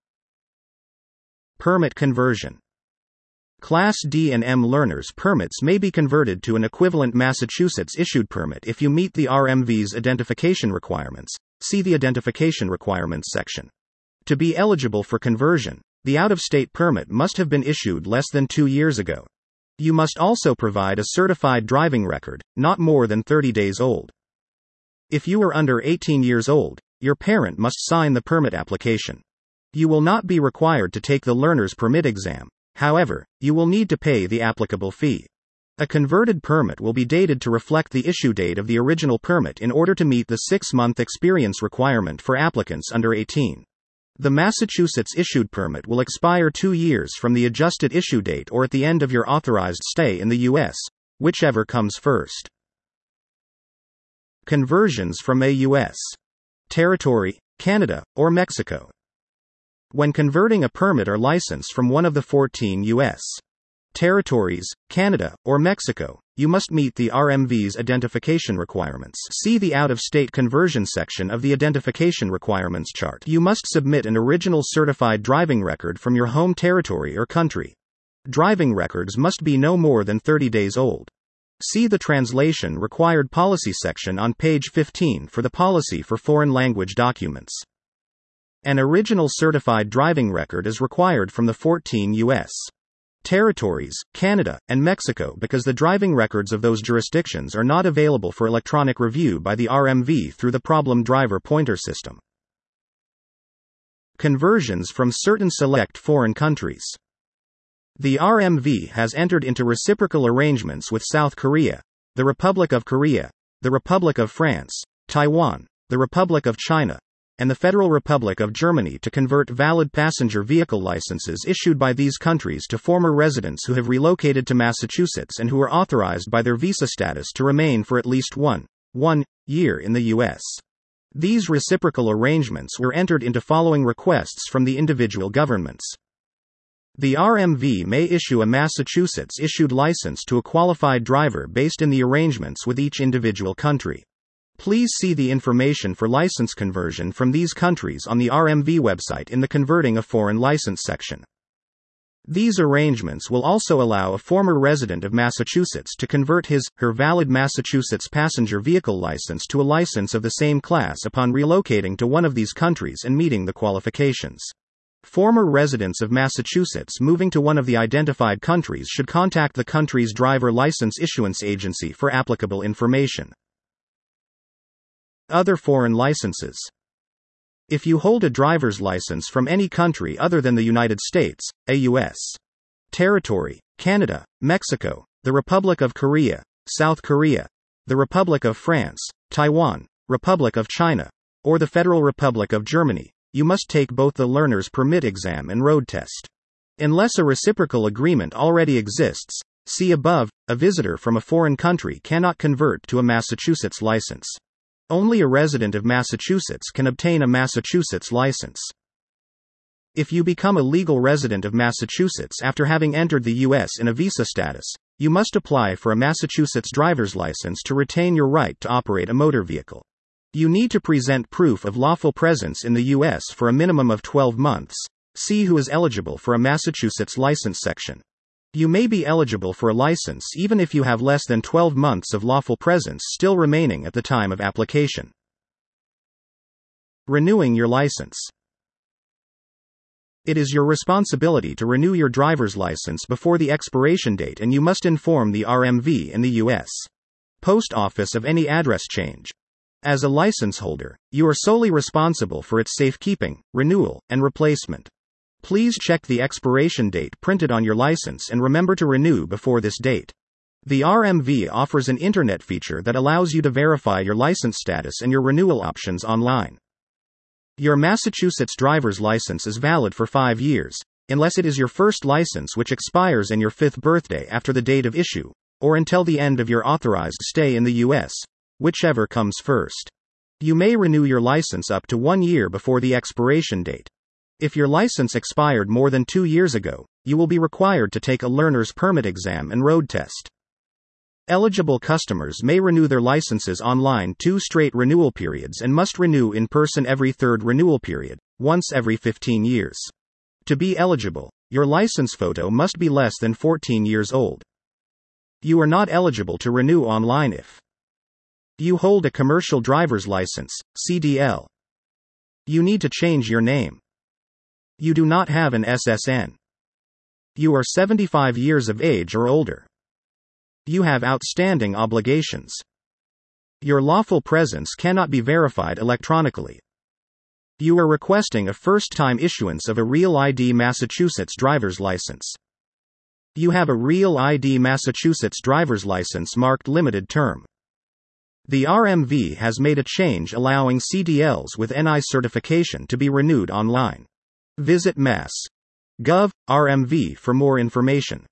S1: Permit conversion. Class D and M learners' permits may be converted to an equivalent Massachusetts-issued permit if you meet the RMV's identification requirements. See the Identification Requirements section. To be eligible for conversion, the out-of-state permit must have been issued less than 2 years ago. You must also provide a certified driving record, not more than 30 days old. If you are under 18 years old, your parent must sign the permit application. You will not be required to take the learner's permit exam. However, you will need to pay the applicable fee. A converted permit will be dated to reflect the issue date of the original permit in order to meet the 6-month experience requirement for applicants under 18. The Massachusetts issued permit will expire 2 years from the adjusted issue date or at the end of your authorized stay in the U.S., whichever comes first. Conversions from a U.S. territory, Canada, or Mexico. When converting a permit or license from one of the 14 U.S. territories, Canada, or Mexico, you must meet the RMV's identification requirements. See the out-of-state conversion section of the Identification Requirements chart. You must submit an original certified driving record from your home territory or country. Driving records must be no more than 30 days old. See the Translation Required Policy section on page 15 for the policy for foreign language documents. An original certified driving record is required from the 14 U.S. territories, Canada, and Mexico because the driving records of those jurisdictions are not available for electronic review by the RMV through the Problem Driver Pointer system. Conversions from certain select foreign countries. The RMV has entered into reciprocal arrangements with South Korea, the Republic of Korea, the Republic of France, Taiwan, the Republic of China, and the Federal Republic of Germany to convert valid passenger vehicle licenses issued by these countries to former residents who have relocated to Massachusetts and who are authorized by their visa status to remain for at least one year in the U.S. These reciprocal arrangements were entered into following requests from the individual governments. The RMV may issue a Massachusetts-issued license to a qualified driver based in the arrangements with each individual country. Please see the information for license conversion from these countries on the RMV website in the Converting a Foreign License section. These arrangements will also allow a former resident of Massachusetts to convert his/her valid Massachusetts passenger vehicle license to a license of the same class upon relocating to one of these countries and meeting the qualifications. Former residents of Massachusetts moving to one of the identified countries should contact the country's driver license issuance agency for applicable information. Other foreign licenses. If you hold a driver's license from any country other than the United States, a U.S. territory, Canada, Mexico, the Republic of Korea, South Korea, the Republic of France, Taiwan, Republic of China, or the Federal Republic of Germany, you must take both the learner's permit exam and road test. Unless a reciprocal agreement already exists, see above, a visitor from a foreign country cannot convert to a Massachusetts license. Only a resident of Massachusetts can obtain a Massachusetts license. If you become a legal resident of Massachusetts after having entered the U.S. in a visa status, you must apply for a Massachusetts driver's license to retain your right to operate a motor vehicle. You need to present proof of lawful presence in the U.S. for a minimum of 12 months. See who is eligible for a Massachusetts license section. You may be eligible for a license even if you have less than 12 months of lawful presence still remaining at the time of application. Renewing your license. It is your responsibility to renew your driver's license before the expiration date, and you must inform the RMV in the U.S. Post Office of any address change. As a license holder, you are solely responsible for its safekeeping, renewal, and replacement. Please check the expiration date printed on your license and remember to renew before this date. The RMV offers an internet feature that allows you to verify your license status and your renewal options online. Your Massachusetts driver's license is valid for 5 years, unless it is your first license which expires in your 5th birthday after the date of issue, or until the end of your authorized stay in the U.S., whichever comes first. You may renew your license up to 1 year before the expiration date. If your license expired more than 2 years ago, you will be required to take a learner's permit exam and road test. Eligible customers may renew their licenses online 2 straight renewal periods and must renew in person every 3rd renewal period, once every 15 years. To be eligible, your license photo must be less than 14 years old. You are not eligible to renew online if you hold a commercial driver's license, CDL. You need to change your name. You do not have an SSN. You are 75 years of age or older. You have outstanding obligations. Your lawful presence cannot be verified electronically. You are requesting a first-time issuance of a Real ID Massachusetts driver's license. You have a Real ID Massachusetts driver's license marked limited term. The RMV has made a change allowing CDLs with NI certification to be renewed online. Visit mass.gov RMV for more information.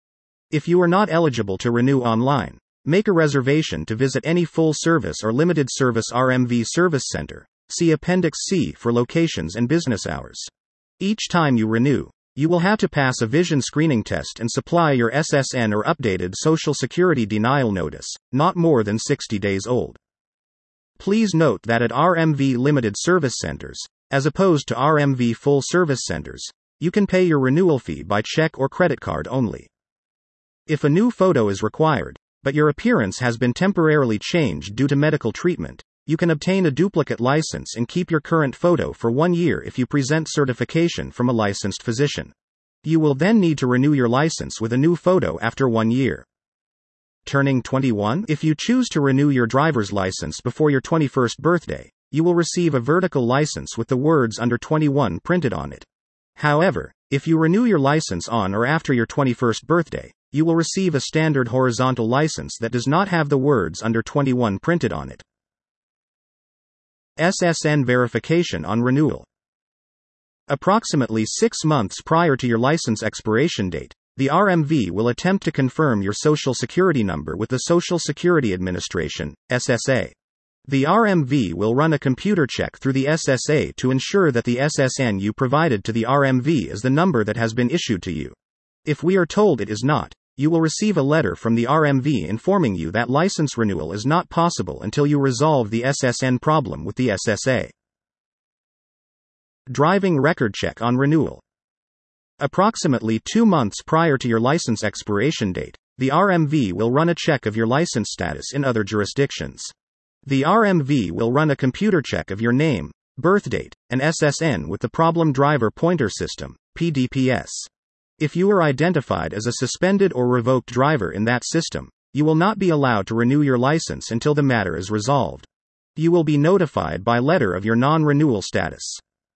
S1: If you are not eligible to renew online, make a reservation to visit any full-service or limited-service RMV service center. See Appendix C for locations and business hours. Each time you renew, you will have to pass a vision screening test and supply your SSN or updated Social Security denial notice, not more than 60 days old. Please note that at RMV limited service centers, as opposed to RMV full service centers, you can pay your renewal fee by check or credit card only. If a new photo is required, but your appearance has been temporarily changed due to medical treatment, you can obtain a duplicate license and keep your current photo for 1 year if you present certification from a licensed physician. You will then need to renew your license with a new photo after 1 year. Turning 21? If you choose to renew your driver's license before your 21st birthday, you will receive a vertical license with the words under 21 printed on it. However, if you renew your license on or after your 21st birthday, you will receive a standard horizontal license that does not have the words under 21 printed on it. SSN verification on renewal. Approximately 6 months prior to your license expiration date, the RMV will attempt to confirm your Social Security number with the Social Security Administration, SSA. The RMV will run a computer check through the SSA to ensure that the SSN you provided to the RMV is the number that has been issued to you. If we are told it is not, you will receive a letter from the RMV informing you that license renewal is not possible until you resolve the SSN problem with the SSA. Driving record check on renewal. Approximately 2 months prior to your license expiration date, the RMV will run a check of your license status in other jurisdictions. The RMV will run a computer check of your name, birth date, and SSN with the Problem Driver Pointer System, PDPS. If you are identified as a suspended or revoked driver in that system, you will not be allowed to renew your license until the matter is resolved. You will be notified by letter of your non-renewal status.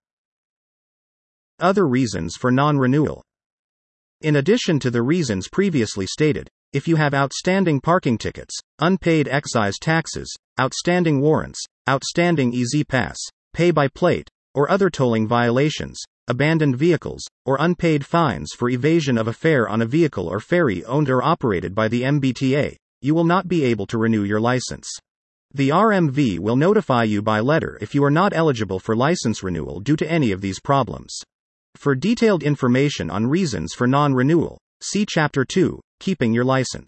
S1: Other reasons for non-renewal. In addition to the reasons previously stated, if you have outstanding parking tickets, unpaid excise taxes, outstanding warrants, outstanding E-ZPass, pay-by-plate, or other tolling violations, abandoned vehicles, or unpaid fines for evasion of a fare on a vehicle or ferry owned or operated by the MBTA, you will not be able to renew your license. The RMV will notify you by letter if you are not eligible for license renewal due to any of these problems. For detailed information on reasons for non-renewal, see Chapter 2, Keeping Your License.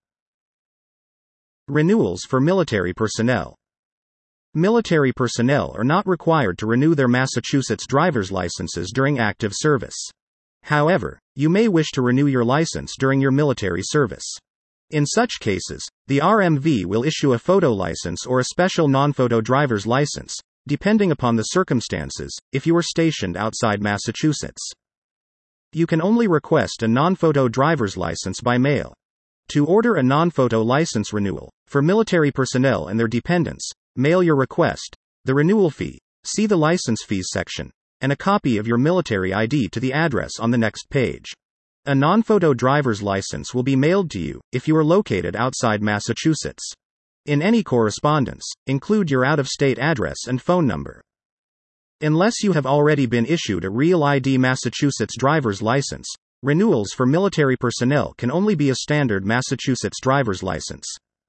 S1: Renewals for military personnel. Military personnel are not required to renew their Massachusetts driver's licenses during active service. However, you may wish to renew your license during your military service. In such cases, the RMV will issue a photo license or a special non-photo driver's license, depending upon the circumstances, if you are stationed outside Massachusetts. You can only request a non-photo driver's license by mail. To order a non-photo license renewal, for military personnel and their dependents, mail your request, the renewal fee, see the license fees section, and a copy of your military ID to the address on the next page. A non-photo driver's license will be mailed to you if you are located outside Massachusetts. In any correspondence, include your out-of-state address and phone number. Unless you have already been issued a Real ID Massachusetts driver's license, renewals for military personnel can only be a standard Massachusetts driver's license.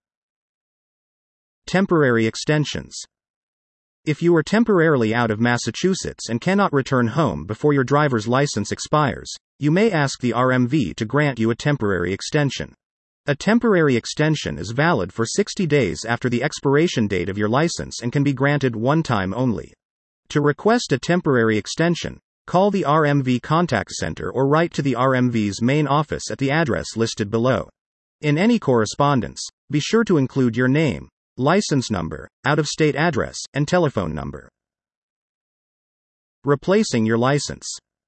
S1: Temporary extensions. If you are temporarily out of Massachusetts and cannot return home before your driver's license expires, you may ask the RMV to grant you a temporary extension. A temporary extension is valid for 60 days after the expiration date of your license and can be granted one time only. To request a temporary extension, call the RMV contact center or write to the RMV's main office at the address listed below. In any correspondence, be sure to include your name, license number, out-of-state address, and telephone number. Replacing your license.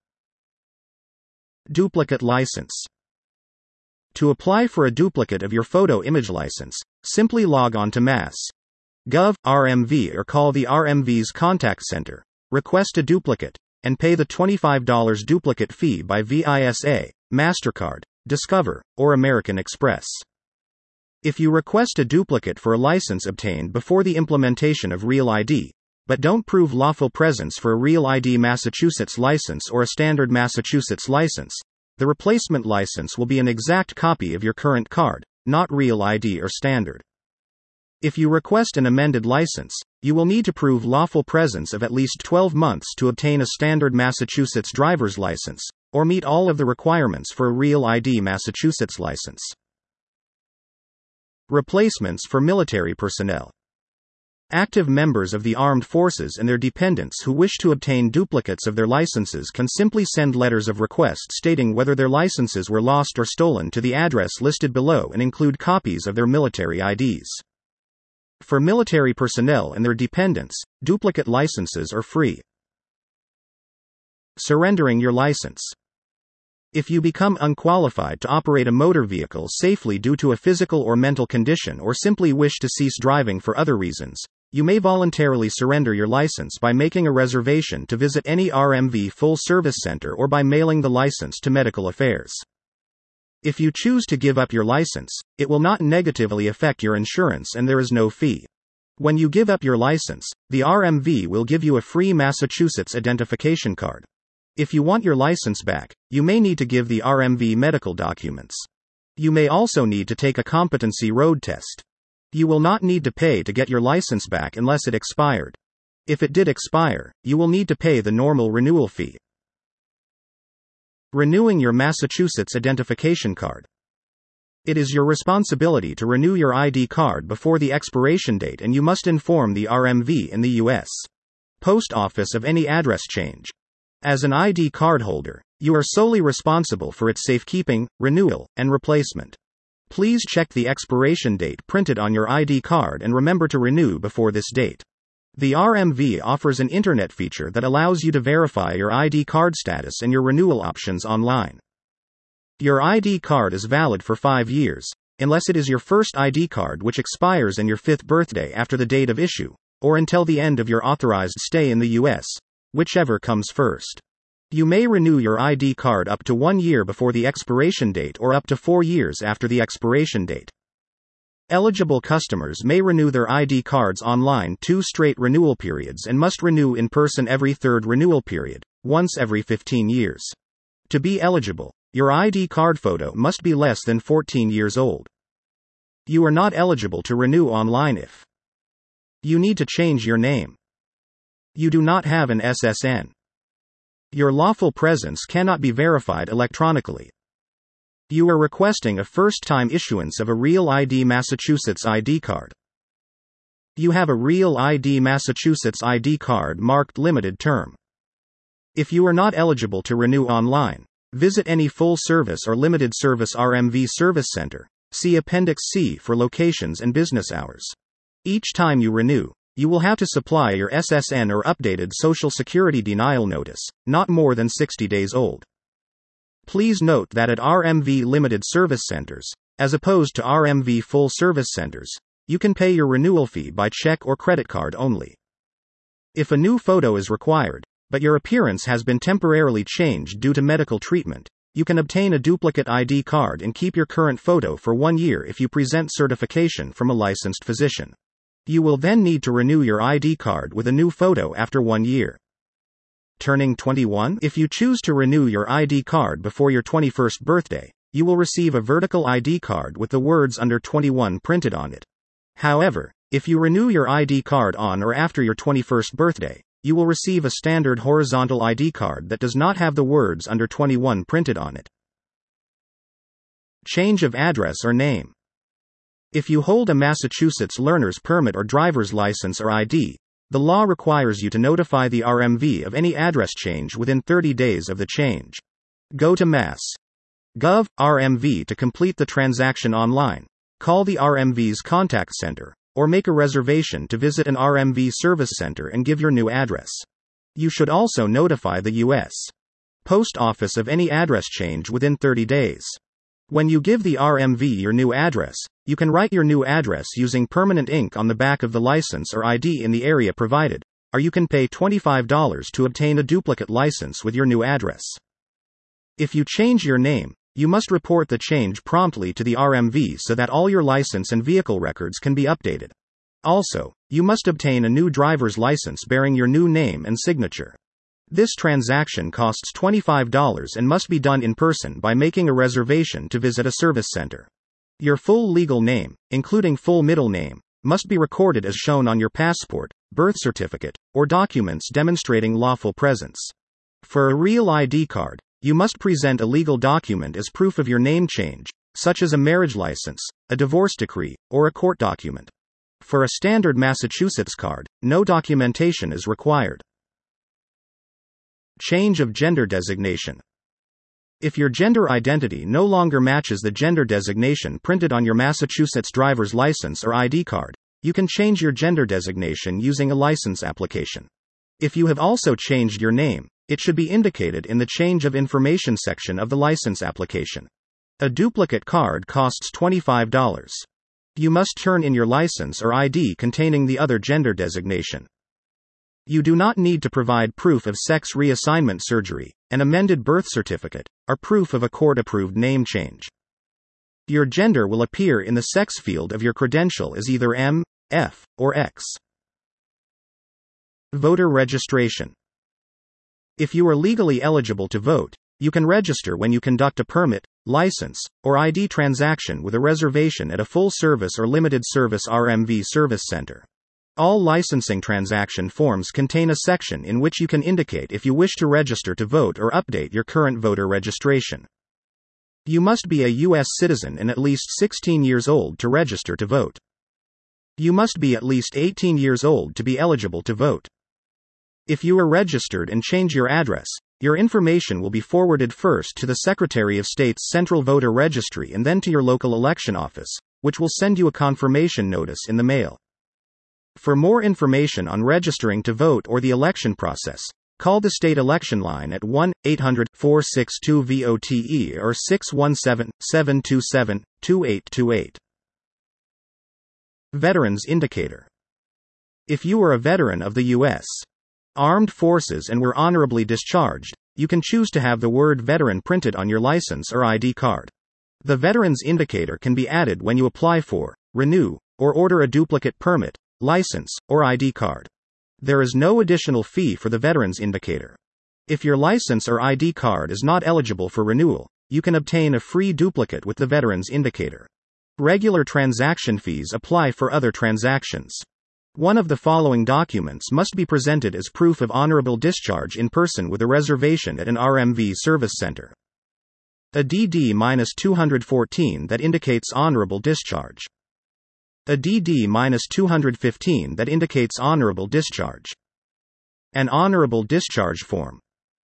S1: Duplicate license. To apply for a duplicate of your photo image license, simply log on to Mass.gov RMV or call the RMV's contact center, request a duplicate, and pay the $25 duplicate fee by Visa, MasterCard, Discover, or American Express. If you request a duplicate for a license obtained before the implementation of Real ID, but don't prove lawful presence for a Real ID Massachusetts license or a standard Massachusetts license, the replacement license will be an exact copy of your current card, not Real ID or standard. If you request an amended license, you will need to prove lawful presence of at least 12 months to obtain a standard Massachusetts driver's license, or meet all of the requirements for a Real ID Massachusetts license. Replacements for military personnel. Active members of the armed forces and their dependents who wish to obtain duplicates of their licenses can simply send letters of request stating whether their licenses were lost or stolen to the address listed below and include copies of their military IDs. For military personnel and their dependents, duplicate licenses are free. Surrendering your license. If you become unqualified to operate a motor vehicle safely due to a physical or mental condition or simply wish to cease driving for other reasons, you may voluntarily surrender your license by making a reservation to visit any RMV full-service center or by mailing the license to Medical Affairs. If you choose to give up your license, it will not negatively affect your insurance and there is no fee. When you give up your license, the RMV will give you a free Massachusetts identification card. If you want your license back, you may need to give the RMV medical documents. You may also need to take a competency road test. You will not need to pay to get your license back unless it expired. If it did expire, you will need to pay the normal renewal fee. Renewing your Massachusetts identification card. It is your responsibility to renew your ID card before the expiration date and you must inform the RMV in the U.S. Post Office of any address change. As an ID card holder, you are solely responsible for its safekeeping, renewal, and replacement. Please check the expiration date printed on your ID card and remember to renew before this date. The RMV offers an internet feature that allows you to verify your ID card status and your renewal options online. Your ID card is valid for 5 years, unless it is your first ID card which expires on your 5th birthday after the date of issue, or until the end of your authorized stay in the U.S., whichever comes first. You may renew your ID card up to 1 year before the expiration date or up to 4 years after the expiration date. Eligible customers may renew their ID cards online 2 straight renewal periods and must renew in person every 3rd renewal period, once every 15 years. To be eligible, your ID card photo must be less than 14 years old. You are not eligible to renew online if you need to change your name. You do not have an SSN. Your lawful presence cannot be verified electronically. You are requesting a first-time issuance of a Real ID Massachusetts ID card. You have a Real ID Massachusetts ID card marked limited term. If you are not eligible to renew online, Visit any full-service or limited-service RMV service center. See Appendix C for locations and business hours. Each time you renew, you will have to supply your SSN or updated Social Security denial notice, not more than 60 days old. Please note that at RMV limited service centers, as opposed to RMV full service centers, you can pay your renewal fee by check or credit card only. If a new photo is required, but your appearance has been temporarily changed due to medical treatment, you can obtain a duplicate ID card and keep your current photo for 1 year if you present certification from a licensed physician. You will then need to renew your ID card with a new photo after 1 year. Turning 21? If you choose to renew your ID card before your 21st birthday, you will receive a vertical ID card with the words under 21 printed on it. However, if you renew your ID card on or after your 21st birthday, you will receive a standard horizontal ID card that does not have the words under 21 printed on it. Change of address or name. If you hold a Massachusetts learner's permit or driver's license or ID, the law requires you to notify the RMV of any address change within 30 days of the change. Go to Mass.gov RMV to complete the transaction online, call the RMV's contact center, or make a reservation to visit an RMV service center and give your new address. You should also notify the U.S. Post Office of any address change within 30 days. When you give the RMV your new address, you can write your new address using permanent ink on the back of the license or ID in the area provided, or you can pay $25 to obtain a duplicate license with your new address. If you change your name, you must report the change promptly to the RMV so that all your license and vehicle records can be updated. Also, you must obtain a new driver's license bearing your new name and signature. This transaction costs $25 and must be done in person by making a reservation to visit a service center. Your full legal name, including full middle name, must be recorded as shown on your passport, birth certificate, or documents demonstrating lawful presence. For a real ID card, you must present a legal document as proof of your name change, such as a marriage license, a divorce decree, or a court document. For a standard Massachusetts card, no documentation is required. Change of gender designation. If your gender identity no longer matches the gender designation printed on your Massachusetts driver's license or ID card, you can change your gender designation using a license application. If you have also changed your name, it should be indicated in the Change of Information section of the license application. A duplicate card costs $25. You must turn in your license or ID containing the other gender designation. You do not need to provide proof of sex reassignment surgery, an amended birth certificate, or proof of a court-approved name change. Your gender will appear in the sex field of your credential as either M, F, or X. Voter registration. If you are legally eligible to vote, you can register when you conduct a permit, license, or ID transaction with a reservation at a full-service or limited-service RMV service center. All licensing transaction forms contain a section in which you can indicate if you wish to register to vote or update your current voter registration. You must be a U.S. citizen and at least 16 years old to register to vote. You must be at least 18 years old to be eligible to vote. If you are registered and change your address, your information will be forwarded first to the Secretary of State's Central Voter Registry and then to your local election office, which will send you a confirmation notice in the mail. For more information on registering to vote or the election process, call the state election line at 1-800-462-VOTE or 617-727-2828. Veterans Indicator. If you are a veteran of the U.S. Armed Forces and were honorably discharged, you can choose to have the word veteran printed on your license or ID card. The Veterans Indicator can be added when you apply for, renew, or order a duplicate permit, license, or ID card. There is no additional fee for the Veterans Indicator. If your license or ID card is not eligible for renewal, you can obtain a free duplicate with the Veterans Indicator. Regular transaction fees apply for other transactions. One of the following documents must be presented as proof of honorable discharge in person with a reservation at an RMV service center. A DD-214 that indicates honorable discharge. A DD-215 that indicates honorable discharge. An honorable discharge form.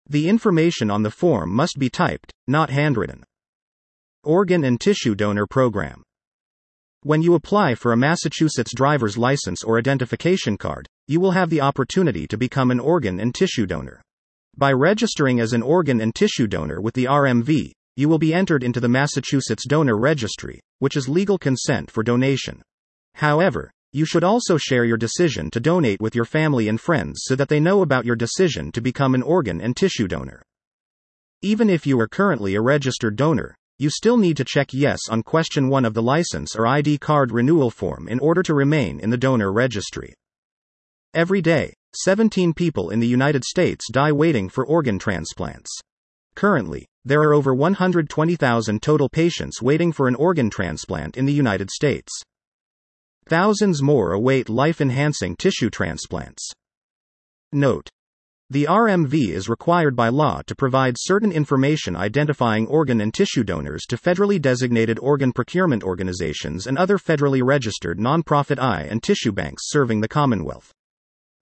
S1: The information on the form must be typed, not handwritten. Organ and Tissue Donor Program. When you apply for a Massachusetts driver's license or identification card, you will have the opportunity to become an organ and tissue donor. By registering as an organ and tissue donor with the RMV, you will be entered into the Massachusetts Donor Registry, which is legal consent for donation. However, you should also share your decision to donate with your family and friends so that they know about your decision to become an organ and tissue donor. Even if you are currently a registered donor, you still need to check yes on question 1 of the license or ID card renewal form in order to remain in the donor registry. Every day, 17 people in the United States die waiting for organ transplants. Currently, there are over 120,000 total patients waiting for an organ transplant in the United States. Thousands more await life-enhancing tissue transplants. Note: the RMV is required by law to provide certain information identifying organ and tissue donors to federally designated organ procurement organizations and other federally registered nonprofit eye and tissue banks serving the Commonwealth.